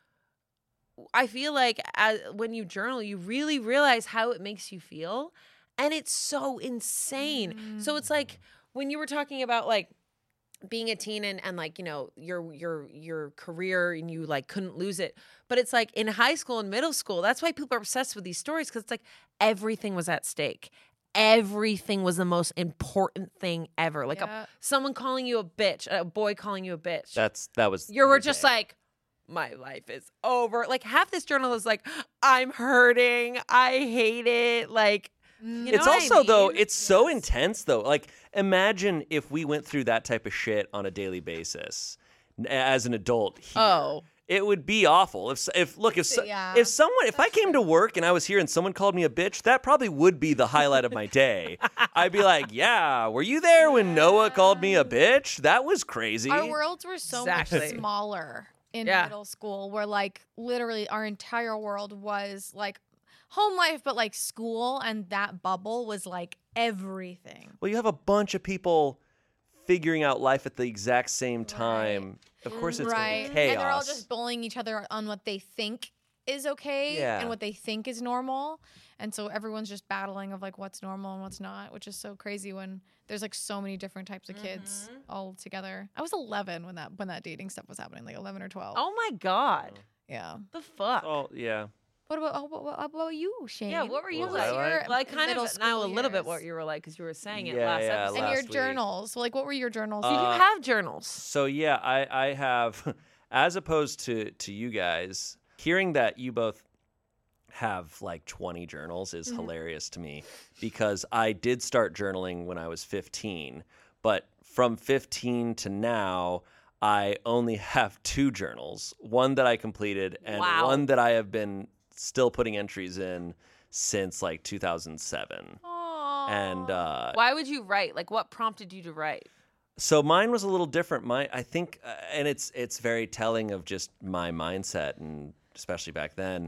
I feel like as, when you journal, you really realize how it makes you feel. And it's so insane. Mm. So it's like when you were talking about like being a teen and, and like, you know, your your your career and you like couldn't lose it. But it's like in high school and middle school, that's why people are obsessed with these stories, because it's like everything was at stake. Everything was the most important thing ever. Like Yeah. a, someone calling you a bitch, a boy calling you a bitch. That's that was. You were your just day. like, my life is over. Like half this journal is like, I'm hurting. I hate it. Like, you know It's what I also though. mean? It's so intense though. Like imagine if we went through that type of shit on a daily basis n- as an adult. Here. Oh. It would be awful if if look if so, Yeah, if someone if I came to work and I was here and someone called me a bitch, that probably would be the highlight of my day. I'd be like, yeah, were you there when Noah called me a bitch? That was crazy. Our worlds were so much Exactly. smaller in Yeah. middle school, where like literally our entire world was like home life, but like school and that bubble was like everything. Well, you have a bunch of people figuring out life at the exact same time. Of course, it's right. gonna be chaos. And they're all just bullying each other on what they think is okay Yeah. and what they think is normal. And so everyone's just battling of like what's normal and what's not, which is so crazy when there's like so many different types of kids all together. I was eleven when that when that dating stuff was happening, like eleven or twelve. Oh my God. Yeah. The fuck? Oh yeah. What about oh, what, what about you, Shane? Yeah, what were you What was like? I like? Well, I kind middle of know a school little bit years? what you were like because you were saying it Yeah, last yeah, episode. And your last week. journals. So, like, what were your journals? Did Uh, you have journals? So yeah, I, I have, as opposed to to you guys, hearing that you both have like twenty journals is Mhm. hilarious to me because I did start journaling when I was fifteen, but from fifteen to now, I only have two journals, one that I completed and Wow. one that I have been still putting entries in since like two thousand seven. And uh, Why would you write? Like, what prompted you to write? so mine was a little different. My, I think, uh, and it's it's very telling of just my mindset, and especially back then,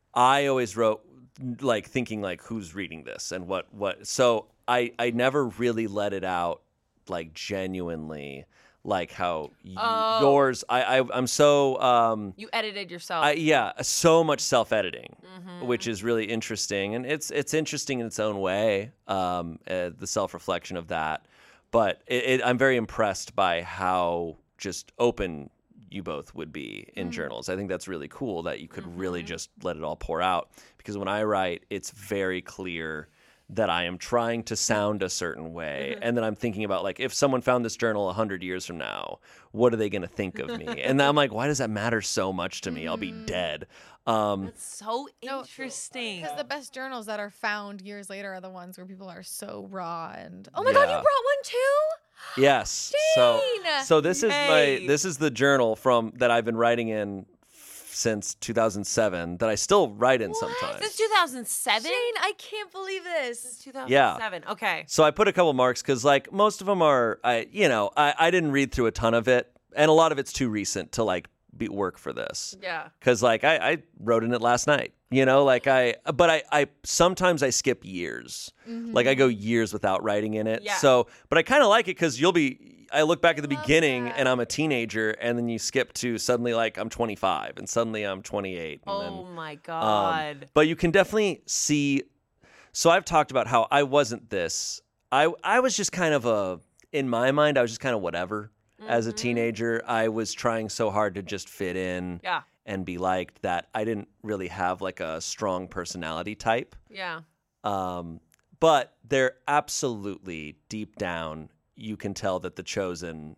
I always wrote like thinking like who's reading this and what what. So I I never really let it out like genuinely like how y- Oh. yours. I, I I'm so um You edited yourself. I yeah so much self editing, Mhm. which is really interesting, and it's it's interesting in its own way. Um, uh, the self reflection of that. But it, it, I'm very impressed by how just open you both would be in Mhm. journals. I think that's really cool that you could really just let it all pour out. Because when I write, it's very clear that I am trying to sound a certain way. Mhm. And then I'm thinking about, like, if someone found this journal one hundred years from now, what are they going to think of me? And I'm like, why does that matter so much to me? I'll be dead. Um, That's so interesting. Because the best journals that are found years later are the ones where people are so raw and oh my god, you Yeah. brought one too? Yes. So Jane! so this is Yay. my this is the journal from that I've been writing in f- since two thousand seven that I still write in sometimes. Since two thousand seven? Shane, I can't believe this. Since two thousand seven. Okay. So I put a couple marks because like most of them are I you know I I didn't read through a ton of it, and a lot of it's too recent to like be work for this. Yeah. Because like I, I wrote in it last night, you know, like I, but I, I sometimes I skip years, like I go years without writing in it. Yeah. So, but I kind of like it because you'll be, I look back at the Love beginning that. and I'm a teenager, and then you skip to suddenly like I'm twenty-five, and suddenly I'm twenty-eight. And Oh then, my um, God. but you can definitely see. So I've talked about how I wasn't this. I I was just kind of a in my mind I was just kind of whatever. As a Mhm. teenager, I was trying so hard to just fit in Yeah. and be liked that I didn't really have like a strong personality type. Yeah. Um, but they're absolutely deep down, you can tell that The Chosen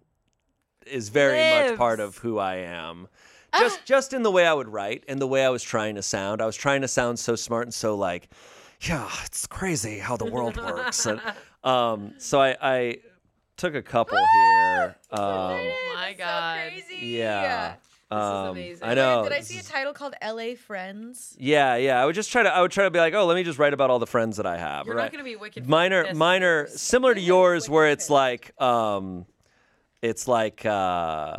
is very much Lives. part of who I am. Just just in the way I would write and the way I was trying to sound. I was trying to sound so smart and so like, yeah, it's crazy how the world works. And um, so I, I took a couple here. Um, Oh my God. yeah. This is Um, amazing. I know. Did I this see a is- title called L A Friends? Yeah, yeah. I would just try to. I would try to be like, oh, let me just write about all the friends that I have. You're right? not going to be wicked. Mine are pissed. mine are similar to yours, where it's like, um, it's like uh,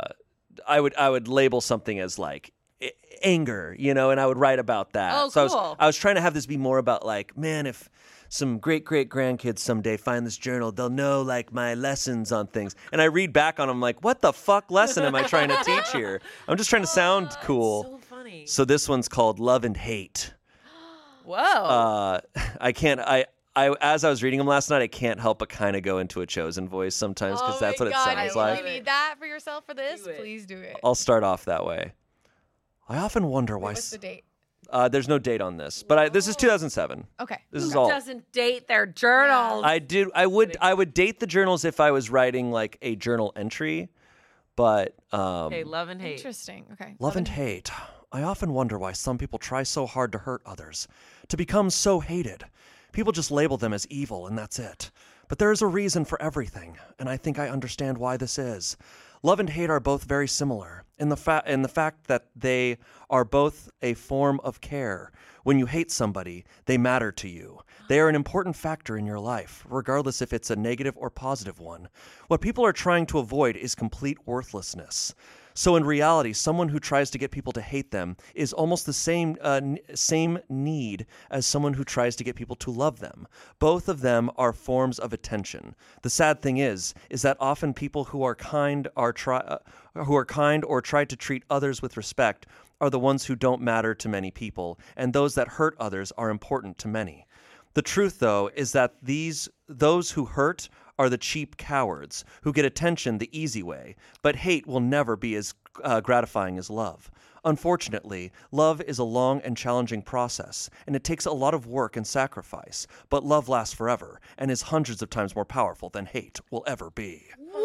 I would I would label something as like a- anger, you know, and I would write about that. Oh, so I was cool. I was trying to have this be more about like, man, if some great great grandkids someday find this journal, they'll know like my lessons on things. And I read back on them like, what the fuck lesson am I trying to teach here? I'm just trying to sound cool. So funny. So this one's called Love and Hate. Whoa. Uh, I can't. I. I. As I was reading them last night, I can't help but kind of go into a Chosen voice sometimes because Oh that's my what it God, sounds if like. you need that for yourself for this, Do it. please do it. I'll start off that way. I often wonder why. What's s- the date? Uh, there's no date on this, but I, this is two thousand seven. Okay. This is Who all. doesn't date their journals? I did. I would. I would date the journals if I was writing like a journal entry, but um, Okay, love and hate. Interesting. Okay. Love and hate. I often wonder why some people try so hard to hurt others, to become so hated. People just label them as evil and that's it. But there is a reason for everything, and I think I understand why this is. Love and hate are both very similar in the fa- in the fact that they are both a form of care. When you hate somebody, they matter to you. They are an important factor in your life, regardless if it's a negative or positive one. What people are trying to avoid is complete worthlessness. So in reality, someone who tries to get people to hate them is almost the same uh, n- same need as someone who tries to get people to love them. Both of them are forms of attention. The sad thing is, is that often people who are kind are try uh, who are kind or try to treat others with respect are the ones who don't matter to many people, and those that hurt others are important to many. The truth, though, is that these those who hurt are the cheap cowards who get attention the easy way, but hate will never be as uh, gratifying as love. Unfortunately, love is a long and challenging process, and it takes a lot of work and sacrifice, but love lasts forever and is hundreds of times more powerful than hate will ever be.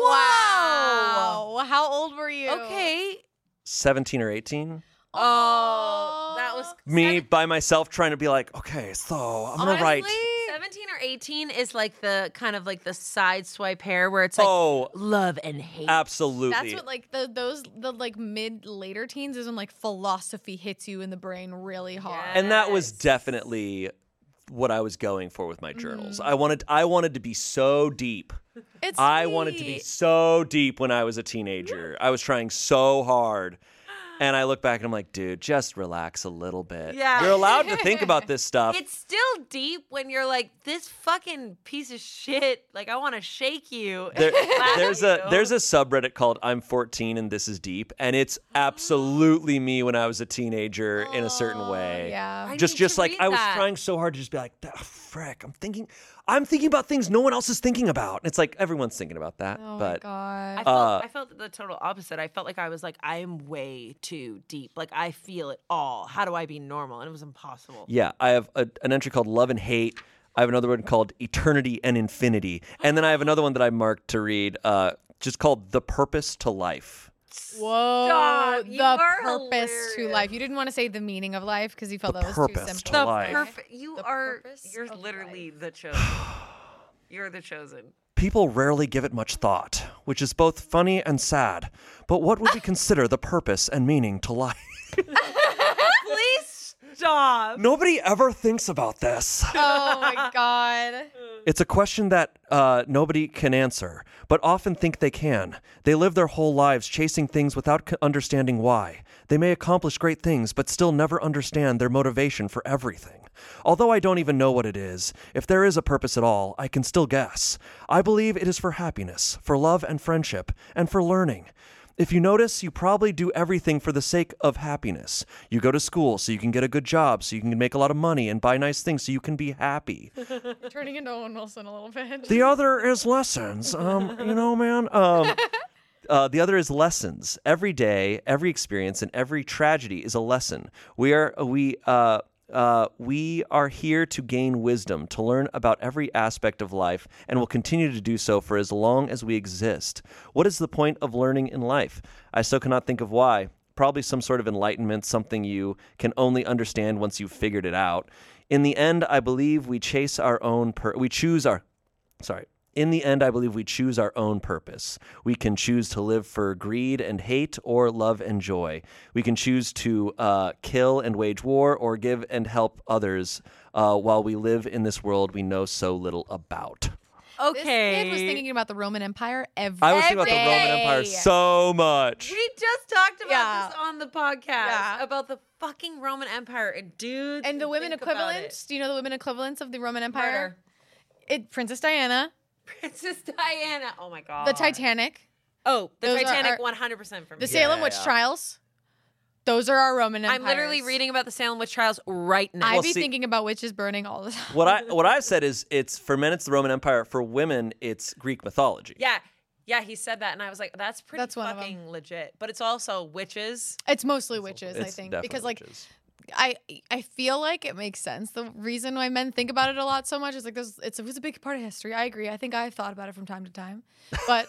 Wow. How old were you? Okay. seventeen or eighteen? Oh, that was Me by myself trying to be like, okay, so I'm going to write. seventeen or eighteen is like the kind of like the side swipe hair where it's like Oh, love and hate. absolutely. That's what like the those the like mid later teens is when like philosophy hits you in the brain really hard. And that was Yes. definitely what I was going for with my journals. Mm. I wanted I wanted to be so deep. It's I wanted to be sweet. so deep when I was a teenager. I was trying so hard. And I look back and I'm like, dude, just relax a little bit. Yeah. You're allowed to think about this stuff. It's still deep when you're like, this fucking piece of shit. Like, I want to shake you. and There, slap there's you. a there's a subreddit called I'm fourteen and This Is Deep, and it's absolutely me when I was a teenager in a certain way. Yeah. I Just need just to like read I was that. trying so hard to just be like, ah, frick, I'm thinking I'm thinking about things no one else is thinking about. And it's like everyone's thinking about that. Oh my but god. I felt, Uh, I felt the total opposite. I felt like I was like, I am way too deep. Like, I feel it all. How do I be normal? And it was impossible. yeah, I have a, an entry called Love and Hate. I have another one called Eternity and Infinity. And then I have another one that I marked to read uh, just called The Purpose to Life. Whoa, Stop. You the are purpose to hilarious. life. You didn't want to say the meaning of life because you felt The that was purpose too to simple. The life. perfect. You The are. purpose You're of literally life. the chosen. You're the chosen. People rarely give it much thought, which is both funny and sad. But what would we consider the purpose and meaning to life? Please stop. Nobody ever thinks about this. Oh my god. It's a question that uh, nobody can answer, but often think they can. They live their whole lives chasing things without c- understanding why. They may accomplish great things, but still never understand their motivation for everything. Although I don't even know what it is, if there is a purpose at all, I can still guess. I believe it is for happiness, for love and friendship, and for learning. If you notice, you probably do everything for the sake of happiness. You go to school so you can get a good job, so you can make a lot of money and buy nice things so you can be happy. You're turning into Owen Wilson a little bit. The other is lessons. Um, you know, man. Um, uh, the other is lessons. Every day, every experience, and every tragedy is a lesson. We are we uh, uh, we are here to gain wisdom, to learn about every aspect of life, and will continue to do so for as long as we exist. What is the point of learning in life? I still cannot think of why. Probably some sort of enlightenment, something you can only understand once you've figured it out. In the end, I believe we chase our own per- we choose our sorry. In the end, I believe we choose our own purpose. We can choose to live for greed and hate or love and joy. We can choose to uh, kill and wage war or give and help others uh, while we live in this world we know so little about. Okay. This kid was thinking about the Roman Empire every I was thinking about the day. Roman Empire so much. We just talked about Yeah. this on the podcast Yeah. about the fucking Roman Empire and dudes. And the who women think about equivalents. Do you know the women equivalents of the Roman it. Empire? Murder. It Princess Diana, Princess Diana. Oh my god. the Titanic, Oh, the Those are Titanic. our- One hundred percent for me. the Salem yeah, Witch yeah. Trials. Those are our Roman empires. I'm literally reading about the Salem witch trials right now. I Well, be see- thinking about witches burning all the time. What I what I've said is it's for men it's the Roman Empire, for women it's Greek mythology. yeah, yeah. He said that, and I was like, that's pretty That's one of 'em. fucking legit. But it's also witches. It's mostly witches, I It's think, definitely because like witches. I I feel like it makes sense. The reason why men think about it a lot so much is like this. It's it was a big part of history. I agree. I think I've thought about it from time to time, but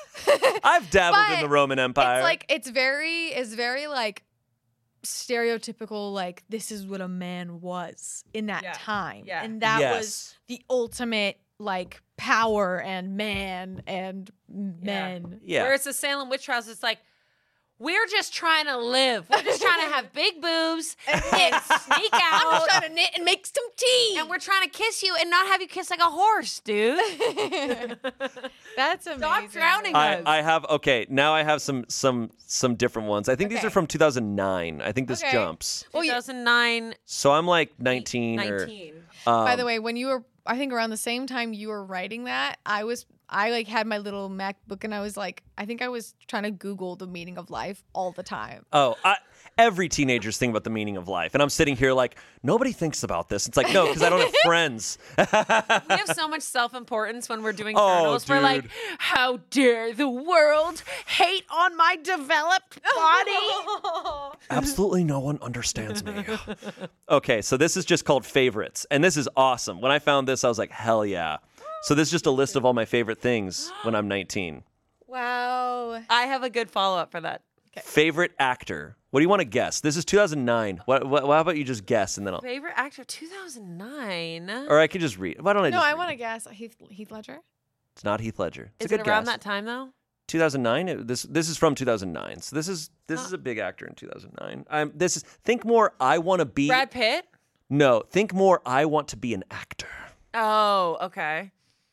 I've dabbled in But the Roman Empire. it's like it's very it's very like stereotypical. Like this is what a man was in that Yeah. time, Yeah. and that Yes. was the ultimate like power and man and men. yeah. Whereas the Salem witch trials, it's like, we're just trying to live. We're just trying to have big boobs and sneak I'm out. just trying to knit and make some tea. And we're trying to kiss you and not have you kiss like a horse, dude. That's amazing. Stop drowning I, us. I have okay, now I have some some some different ones. I think these Okay. are from two thousand nine. I think this Okay. jumps. Well, two you- thousand nine, So I'm like nineteen, nineteen. or um, By the way, when you were, I think around the same time you were writing that, I was, I like had my little MacBook and I was like, I think I was trying to Google the meaning of life all the time. Oh, I every teenager's thinking about the meaning of life. And I'm sitting here like, nobody thinks about this. It's like, no, because I don't have friends. We have so much self-importance when we're doing Oh, journals. We're like, dude. how dare the world hate on my developed body? Absolutely no one understands me. Okay, so this is just called favorites. And this is awesome. When I found this, I was like, hell yeah. So this is just a list of all my favorite things when I'm nineteen. Wow. I have a good follow-up for that. Favorite actor. What do you want to guess? This is two thousand nine. What, what, how about you just guess and then I'll... Favorite actor, two thousand nine. Or I could just read. Why don't I No, just I read? want to guess. Heath, Heath Ledger? It's not Heath Ledger. It's Is a good it around guess. that time, though? two thousand nine. It- This this is from two thousand nine. So this is this is a big actor in two thousand nine. Um, this is think more. I want to be. Brad Pitt? No, think more. I want to be an actor. Oh, okay.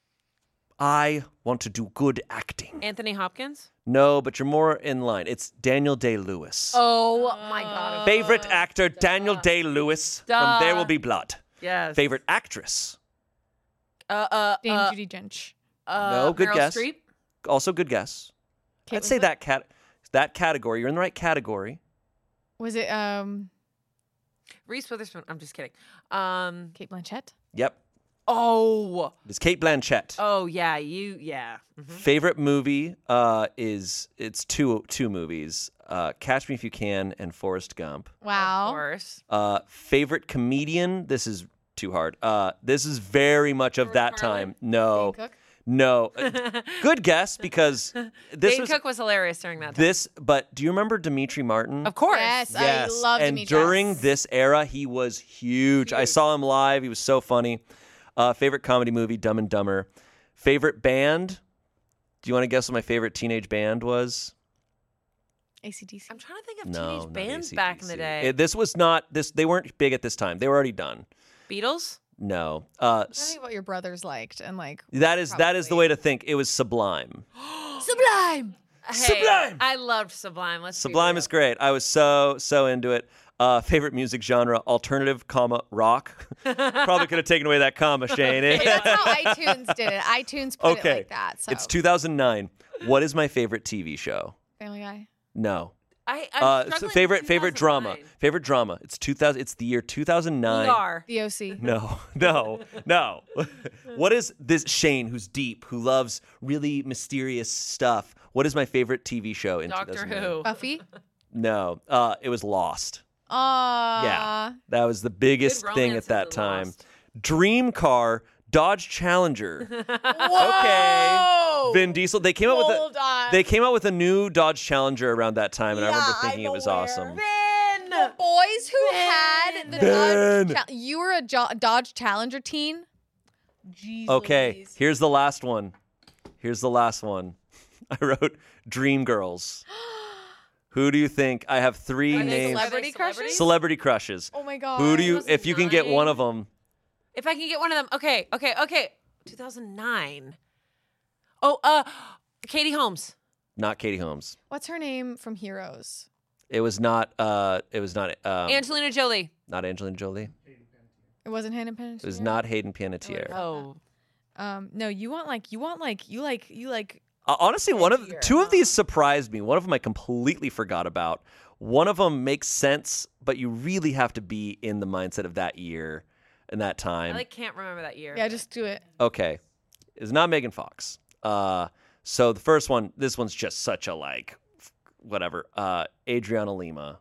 I want to do good acting. Anthony Hopkins? No, but you're more in line. It's Daniel Day-Lewis. Oh, my God. Favorite actor, Daniel Day-Lewis Duh. from There Will Be Blood. Yes. Favorite actress. Uh, uh, Dame uh, Judi Dench. uh, No, good Meryl guess. Streep? Also good guess. Kate I'd say Winslet? that cat that category. You're in the right category. Was it um Reese Witherspoon. I'm just kidding. Um. Kate Blanchett? Yep. Oh. It's Kate Blanchett. Oh, yeah. You, yeah. Mhm. Favorite movie uh, is it's two two movies: uh, Catch Me If You Can and Forrest Gump. Of Wow. course. Uh, favorite comedian? This is too hard. Uh, this is very much of George that Carlin? time. No, Dane Cook? no. Uh, Good guess because this Dane was Cook was hilarious during that time. this. But do you remember Dimitri Martin? Of course. Yes, Yes, I love and Dimitri. during this era, he was huge. I saw him live. He was so funny. Uh, favorite comedy movie, Dumb and Dumber. Favorite band? Do you want to guess what my favorite teenage band was? A C D C. I'm trying to think of No, teenage not bands back in the A C D C. day. It- this was not this. They weren't big at this time. They were already done. Beatles? No. Uh, I'm trying to s- think what your brothers liked and like that is that is the probably- way to think. It was Sublime. Sublime. Hey, Sublime! I loved Sublime. Let's be Sublime real. is great. I was so so into it. Uh, favorite music genre: alternative, comma rock. Probably could have taken away that comma, Shane. That's how iTunes did it. iTunes put Okay. it like that. So It's two thousand nine. What is my favorite T V show? Family Guy. No. I, I'm Uh, so struggling with favorite favorite drama. two thousand nine. Favorite drama. It's two thousand. It's the year two thousand nine. Bougar. The O C. No, no, no. What is this Shane, who's deep, who loves really mysterious stuff? What is my favorite T V show in Doctor two thousand nine? Who. Buffy. No, uh, it was Lost. Aw. Yeah, that was the biggest Good thing at romances that in time. Lost. Dream car, Dodge Challenger. Whoa. Okay, Vin Diesel. They came out with Hold a on. they came out with a new Dodge Challenger around that time, and I remember thinking it was awesome. Vin! The boys who had the Ben. Dodge. Chal- you were a jo- Dodge Challenger teen. Jeez Okay, Louise. here's the last one. Here's the last one. I wrote Dream Girls. Who do you think? I have three Are they names. celebrity crushes? Celebrity crushes. Oh my god. Who do you? was If you can get one nine. of them, If I can get one of them. Okay, okay, okay. two thousand nine. Oh, uh, Katie Holmes. not Katie Holmes. What's her name from Heroes? It was not. Uh, it was not. Um, Angelina Jolie. not Angelina Jolie. It wasn't Hannah Panettiere. It was not Hayden Panettiere. Oh. Um, no, you want like you want like you like you like. Uh, honestly, one of Panettiere, two of huh? these surprised me. One of them I completely forgot about. One of them makes sense, but you really have to be in the mindset of that year and that I time. like can't remember that year. Yeah, just do it. Okay, it's not Megan Fox. Uh, so the first one, this one's just such a like, whatever. Uh, Adriana Lima.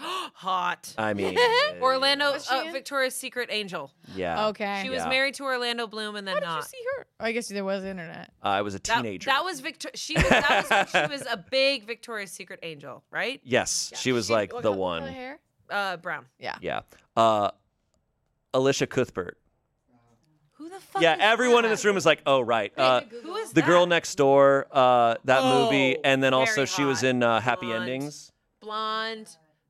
Hot. I mean, Orlando, Was she uh, in? Victoria's Secret Angel. yeah. Okay. She was Yeah. married to Orlando Bloom and then How did you not. see her? I guess there was internet. I was a That, teenager. that was Victor. She was. That was when she was a big Victoria's Secret Angel, right? yes, she was like What the color- one. color hair? Uh, Brown. Yeah. Yeah. Uh, Alicia Cuthbert. Who the fuck? Yeah, is everyone in that? this room is like, oh right. Uh, Who is the that? Girl Next Door. Uh, that Oh, movie, and then also very she was hot. in uh, Happy Blonde. Endings. Blonde.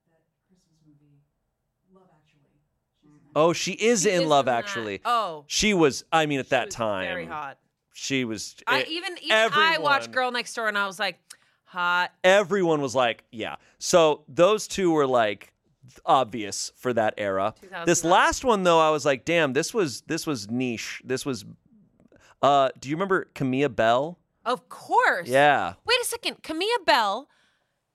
Oh, she is She in is Love in that. Actually. Oh. She was. I mean, at She that was time, Very hot. she was. I it- even even I watched everyone- Girl Next Door and I was like, hot. Everyone was like, yeah. So those two were like obvious for that era. This two thousand nine. last one though, I was like, damn, this was this was niche. This was. Uh, do you remember Camilla Bell? Of course. Yeah. Wait a second. Camilla Bell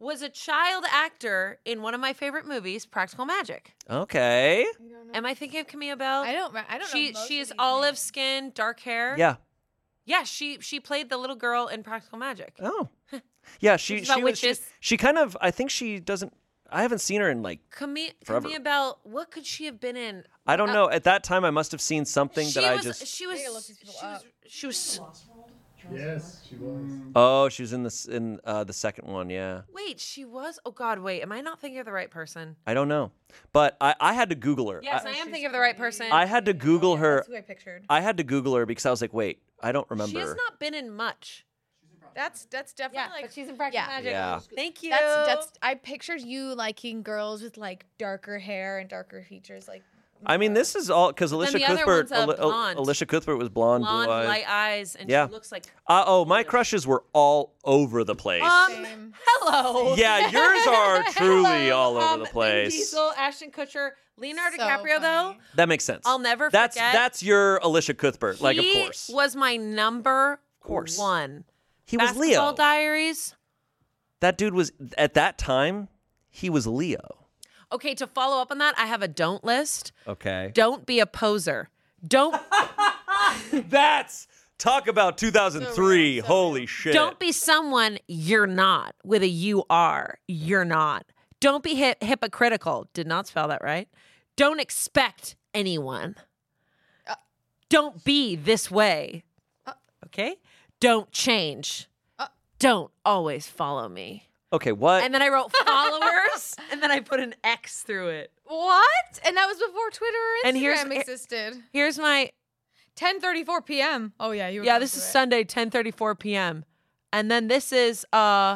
was a child actor in one of my favorite movies, Practical Magic. Okay. Am I thinking of Camilla Bell? I don't. I don't She know. most she of is these olive names. skin, dark hair. Yeah. Yeah, she she played the little girl in Practical Magic. Oh. Yeah, she It's about she, was, she witches. she kind of I think she doesn't I haven't seen her in like Camille, Forever. Camilla Bell, what could she have been in? I don't Uh, know. At that time I must have seen something she that I was, just She was. I gotta look these people She was. up. She was. Yes, she was. Oh, she was in this in uh, the second one, yeah. Wait, she was. Oh God, wait. Am I not thinking of the right person? I don't know. But I, I had to Google her. Yes, I, I, am thinking of the right person. I had to Google her. That's who I pictured. I had to Google her because I was like, wait, I don't remember. She has not been in much. That's that's definitely Yeah, like but she's in Practical yeah. Magic. Yeah. Thank you. That's that's. I pictured you liking girls with like darker hair and darker features, like. I mean, this is all because Alicia the other Cuthbert. one's, uh, Ali- blonde. Alicia Cuthbert was blonde, blonde, blue eyes. light eyes, and Yeah. she looks like. Uh, oh, my crushes were all over the place. Um, Same. hello. yeah, yours are truly Hello. all over Um, the Vin place. Diesel, Ashton Kutcher, Leonardo So DiCaprio, though. funny. That makes sense. I'll never that's, forget. That's your Alicia Cuthbert, like of He course. was my number course. one. He was Basketball Leo. Diaries. That dude was at that time. He was Leo. Okay, to follow up on that, I have a don't list. Okay. Don't be a poser. Don't That's talk about two thousand three. Holy shit. don't be someone you're not with a you are. You're not. Don't be hip- hypocritical. Did not spell that right. Don't expect anyone. Don't be this way. Okay? Don't change. Don't always follow me. Okay, what? And then I wrote followers, and then I put an X through it. What? And that was before Twitter or Instagram And here's- existed. Here's my ten thirty-four p.m. Oh yeah, you. Were yeah. going This is through it. Sunday, ten thirty-four p.m. And then this is uh,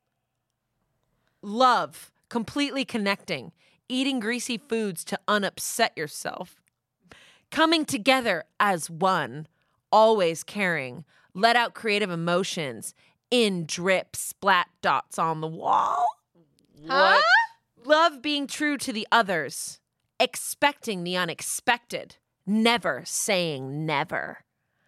love, completely connecting, eating greasy foods to unupset yourself, coming together as one, always caring, let out creative emotions, in drip splat dots on the wall. Huh? Love being true to the others, expecting the unexpected, never saying never.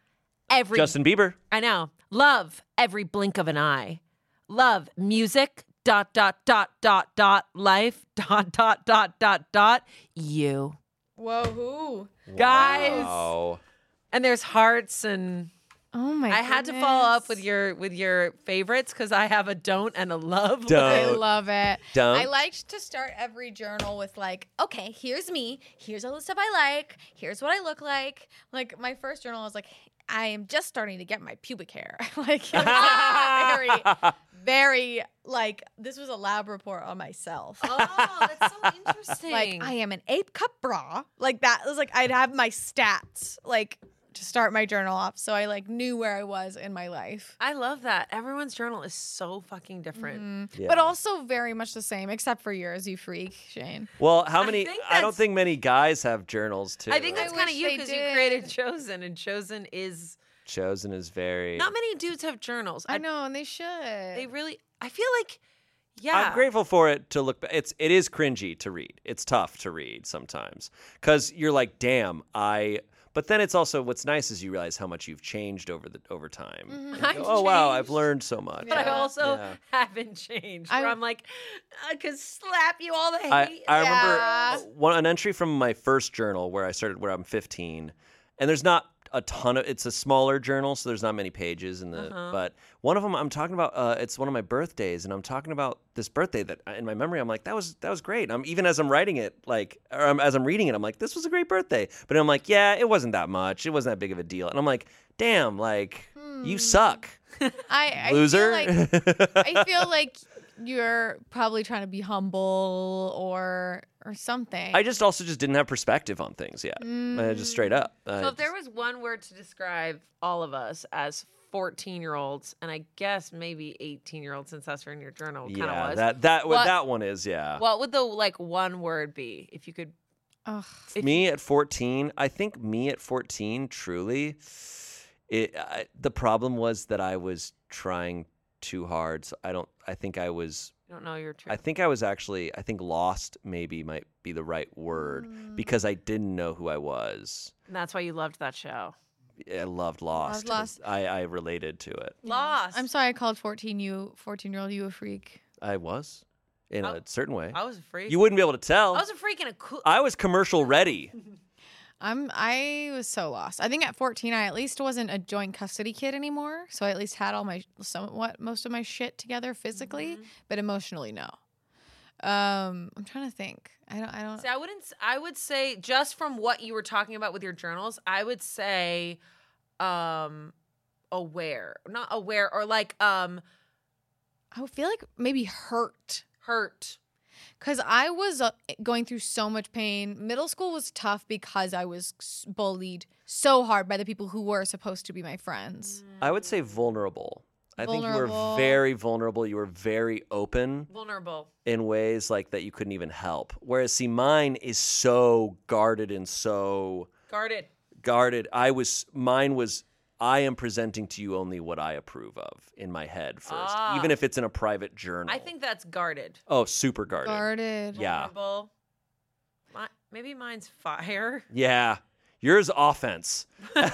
Every Justin Bieber. I know. Love every blink of an eye. Love music, dot, dot, dot, dot, dot, life, dot, dot, dot, dot, dot, you. Whoa, who? Guys. Wow. And there's hearts and Oh my! I had to follow up with goodness. your with your favorites because I have a don't and a love. Don't. I love it. Don't. I liked to start every journal with like, okay, here's me. Here's all the stuff I like. Here's what I look like. Like my first journal was like, I am just starting to get my pubic hair. like it was very, very like this was a lab report on myself. Oh, that's so interesting. Like I am an ape cup bra. Like that was like I'd have my stats like to start my journal off, so I like knew where I was in my life. I love that. Everyone's journal is so fucking different. Yeah. But also very much the same, except for yours, you freak, Shane. Well, how I many? think I, don't that's- think many guys have journals too. I think that's I kind of wish you they because you did. created Chosen, and Chosen is Chosen is very. not many dudes have journals. I know, and they should. They really. I feel like, yeah. I'm grateful for it to look. ba- It's it is cringy to read. It's tough to read sometimes because you're like, damn, I. But then it's also what's nice is you realize how much you've changed over the over time. And you I've go, oh wow, I've changed. learned so much. But I Yeah. also Yeah. haven't changed. I- Where I'm like, I could slap you all the hate. I, I Yeah. remember one an entry from my first journal where I started where I'm fifteen, and there's not a ton of. It's a smaller journal, so there's not many pages in the. Uh-huh. But one of them I'm talking about. Uh, it's one of my birthdays, and I'm talking about this birthday that in my memory I'm like that was that was great. I'm even as I'm writing it, like or I'm, as I'm reading it, I'm like this was a great birthday. But I'm like yeah, it wasn't that much. It wasn't that big of a deal. And I'm like damn, like you suck, I, I loser. Feel like, I feel like you're probably trying to be humble or or something. I just also just didn't have perspective on things yet. Uh, just straight up. Uh, So if there was one word to describe all of us as fourteen-year-olds, and I guess maybe eighteen-year-olds, since that's where in your journal kind of yeah, was. that that What- that one is yeah. What would the like one word be if you could? Ugh. If me at fourteen, I think me at fourteen, truly, it I, the problem was that I was trying too hard. So I don't. I think I was. You don't know your truth. I think I was actually. I think lost maybe might be the right word because I didn't know who I was. and that's why you loved that show. I loved Lost. Lost. I, I related to it. Lost. I'm sorry I called fourteen you fourteen year old you a freak. I was, in a certain way. I was a freak. You wouldn't be able to tell. I was a freak in a cool. I was commercial ready. I'm I was so lost. I think at fourteen I at least wasn't a joint custody kid anymore, so I at least had all my somewhat most of my shit together physically, Mm-hmm. but emotionally no. Um, I'm trying to think. I don't I don't See, I wouldn't. s- I would say just from what you were talking about with your journals, I would say, um, aware, not aware, or like um, I feel like maybe hurt. hurt. Because I was uh, going through so much pain. Middle school was tough because I was s- bullied so hard by the people who were supposed to be my friends. I would say vulnerable. I think you were Vulnerable. very vulnerable. You were very open Vulnerable. in ways like that you couldn't even help. Whereas, see, mine is so guarded and so Guarded. guarded. I was, mine was, I am presenting to you only what I approve of in my head first, Ah. even if it's in a private journal. I think that's guarded. Oh, super guarded. Guarded. Yeah. Vulnerable. Mi- maybe mine's fire. Yeah. Yours offense. Mine's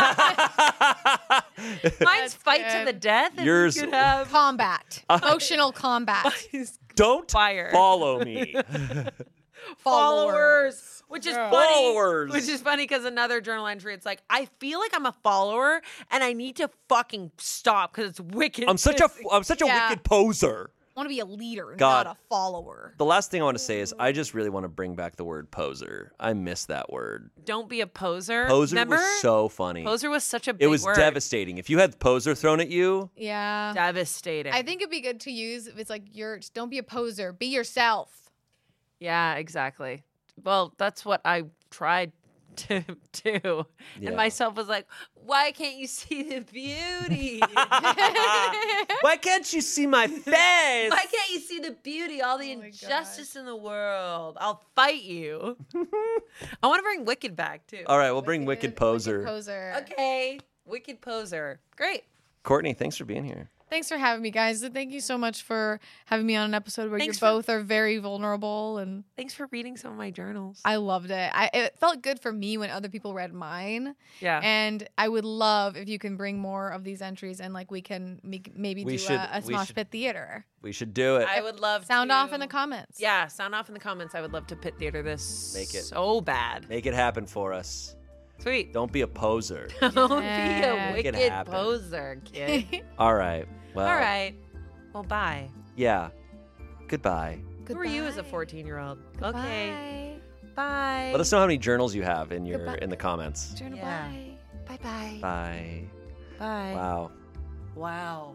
fight to good. the death. and Yours- you could have Combat. Emotional combat. Don't fire. follow me. followers, which is funny. Followers. Which is funny because another journal entry, it's like I feel like I'm a follower and I need to fucking stop because it's wicked. I'm such a I'm such a Yeah. wicked poser. I want to be a leader, God. not a follower. The last thing I want to say is I just really want to bring back the word poser. I miss that word. Don't be a poser. Poser Remember? was so funny. Poser was such a big It was word. devastating. If you had poser thrown at you, Yeah. Devastating. I think it'd be good to use if it's like you're just don't be a poser, be yourself. Yeah, exactly. Well, that's what I tried to do. Yeah. And myself was like, why can't you see the beauty? why can't you see my face? Why can't you see the beauty, all the Oh my injustice in the world? I'll fight you. I want to bring Wicked back too. All right, we'll bring wicked poser. Wicked poser. Okay, Wicked Poser. Great. Courtney, thanks for being here. Thanks for having me, guys. Thank you so much for having me on an episode where Thanks you for- both are very vulnerable, and Thanks for reading some of my journals. I loved it. I, it felt good for me when other people read mine, yeah. and I would love if you can bring more of these entries and like we can make, maybe We do should- a, a we Smosh should- Pit Theater. We should do it. I would love Sound to... off in the comments. Yeah, sound off in the comments. I would love to pit theater this Make it. so bad. Make it happen for us. Sweet. Don't be a poser. Don't Yeah. be a Make it wicked happen. poser, kid. All right. Well, All right. Well, bye. Yeah. Goodbye. Who are you as a fourteen-year-old? Okay. Bye. Bye. Let us know how many journals you have in your Goodbye. in the comments. Journal Yeah. bye. Bye bye. Bye. Bye. Wow. Wow.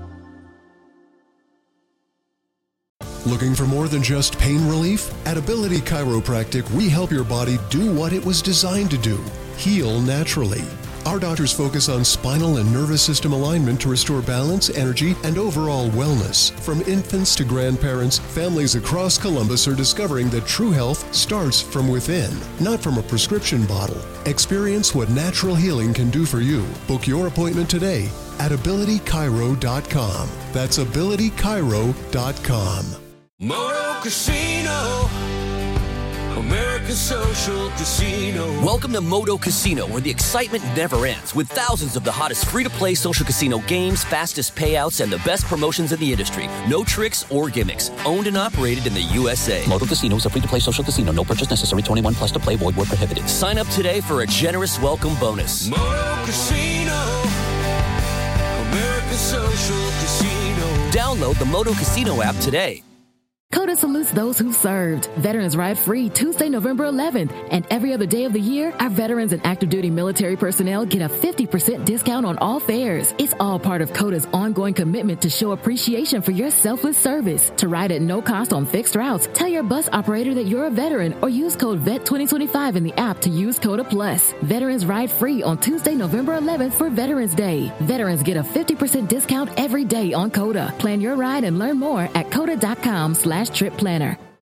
Looking for more than just pain relief? At Ability Chiropractic, we help your body do what it was designed to do, heal naturally. Our doctors focus on spinal and nervous system alignment to restore balance, energy, and overall wellness. From infants to grandparents, families across Columbus are discovering that true health starts from within, not from a prescription bottle. Experience what natural healing can do for you. Book your appointment today at ability chiro dot com. That's ability chiro dot com. Moto Casino, American Social Casino. Welcome to Moto Casino, where the excitement never ends, with thousands of the hottest free-to-play social casino games, fastest payouts, and the best promotions in the industry. No tricks or gimmicks. Owned and operated in the U S A. Moto Casino is a free-to-play social casino. No purchase necessary. twenty-one plus to play. Void where prohibited. Sign up today for a generous welcome bonus. Moto Casino, American Social Casino. Download the Moto Casino app today. CODA salutes those who've served. Veterans Ride Free Tuesday, November eleventh. And every other day of the year, our veterans and active duty military personnel get a fifty percent discount on all fares. It's all part of CODA's ongoing commitment to show appreciation for your selfless service. To ride at no cost on fixed routes, tell your bus operator that you're a veteran or use code V E T twenty twenty-five in the app to use CODA Plus. Veterans Ride Free on Tuesday, November eleventh for Veterans Day. Veterans get a fifty percent discount every day on CODA. Plan your ride and learn more at coda dot com slash trip planner.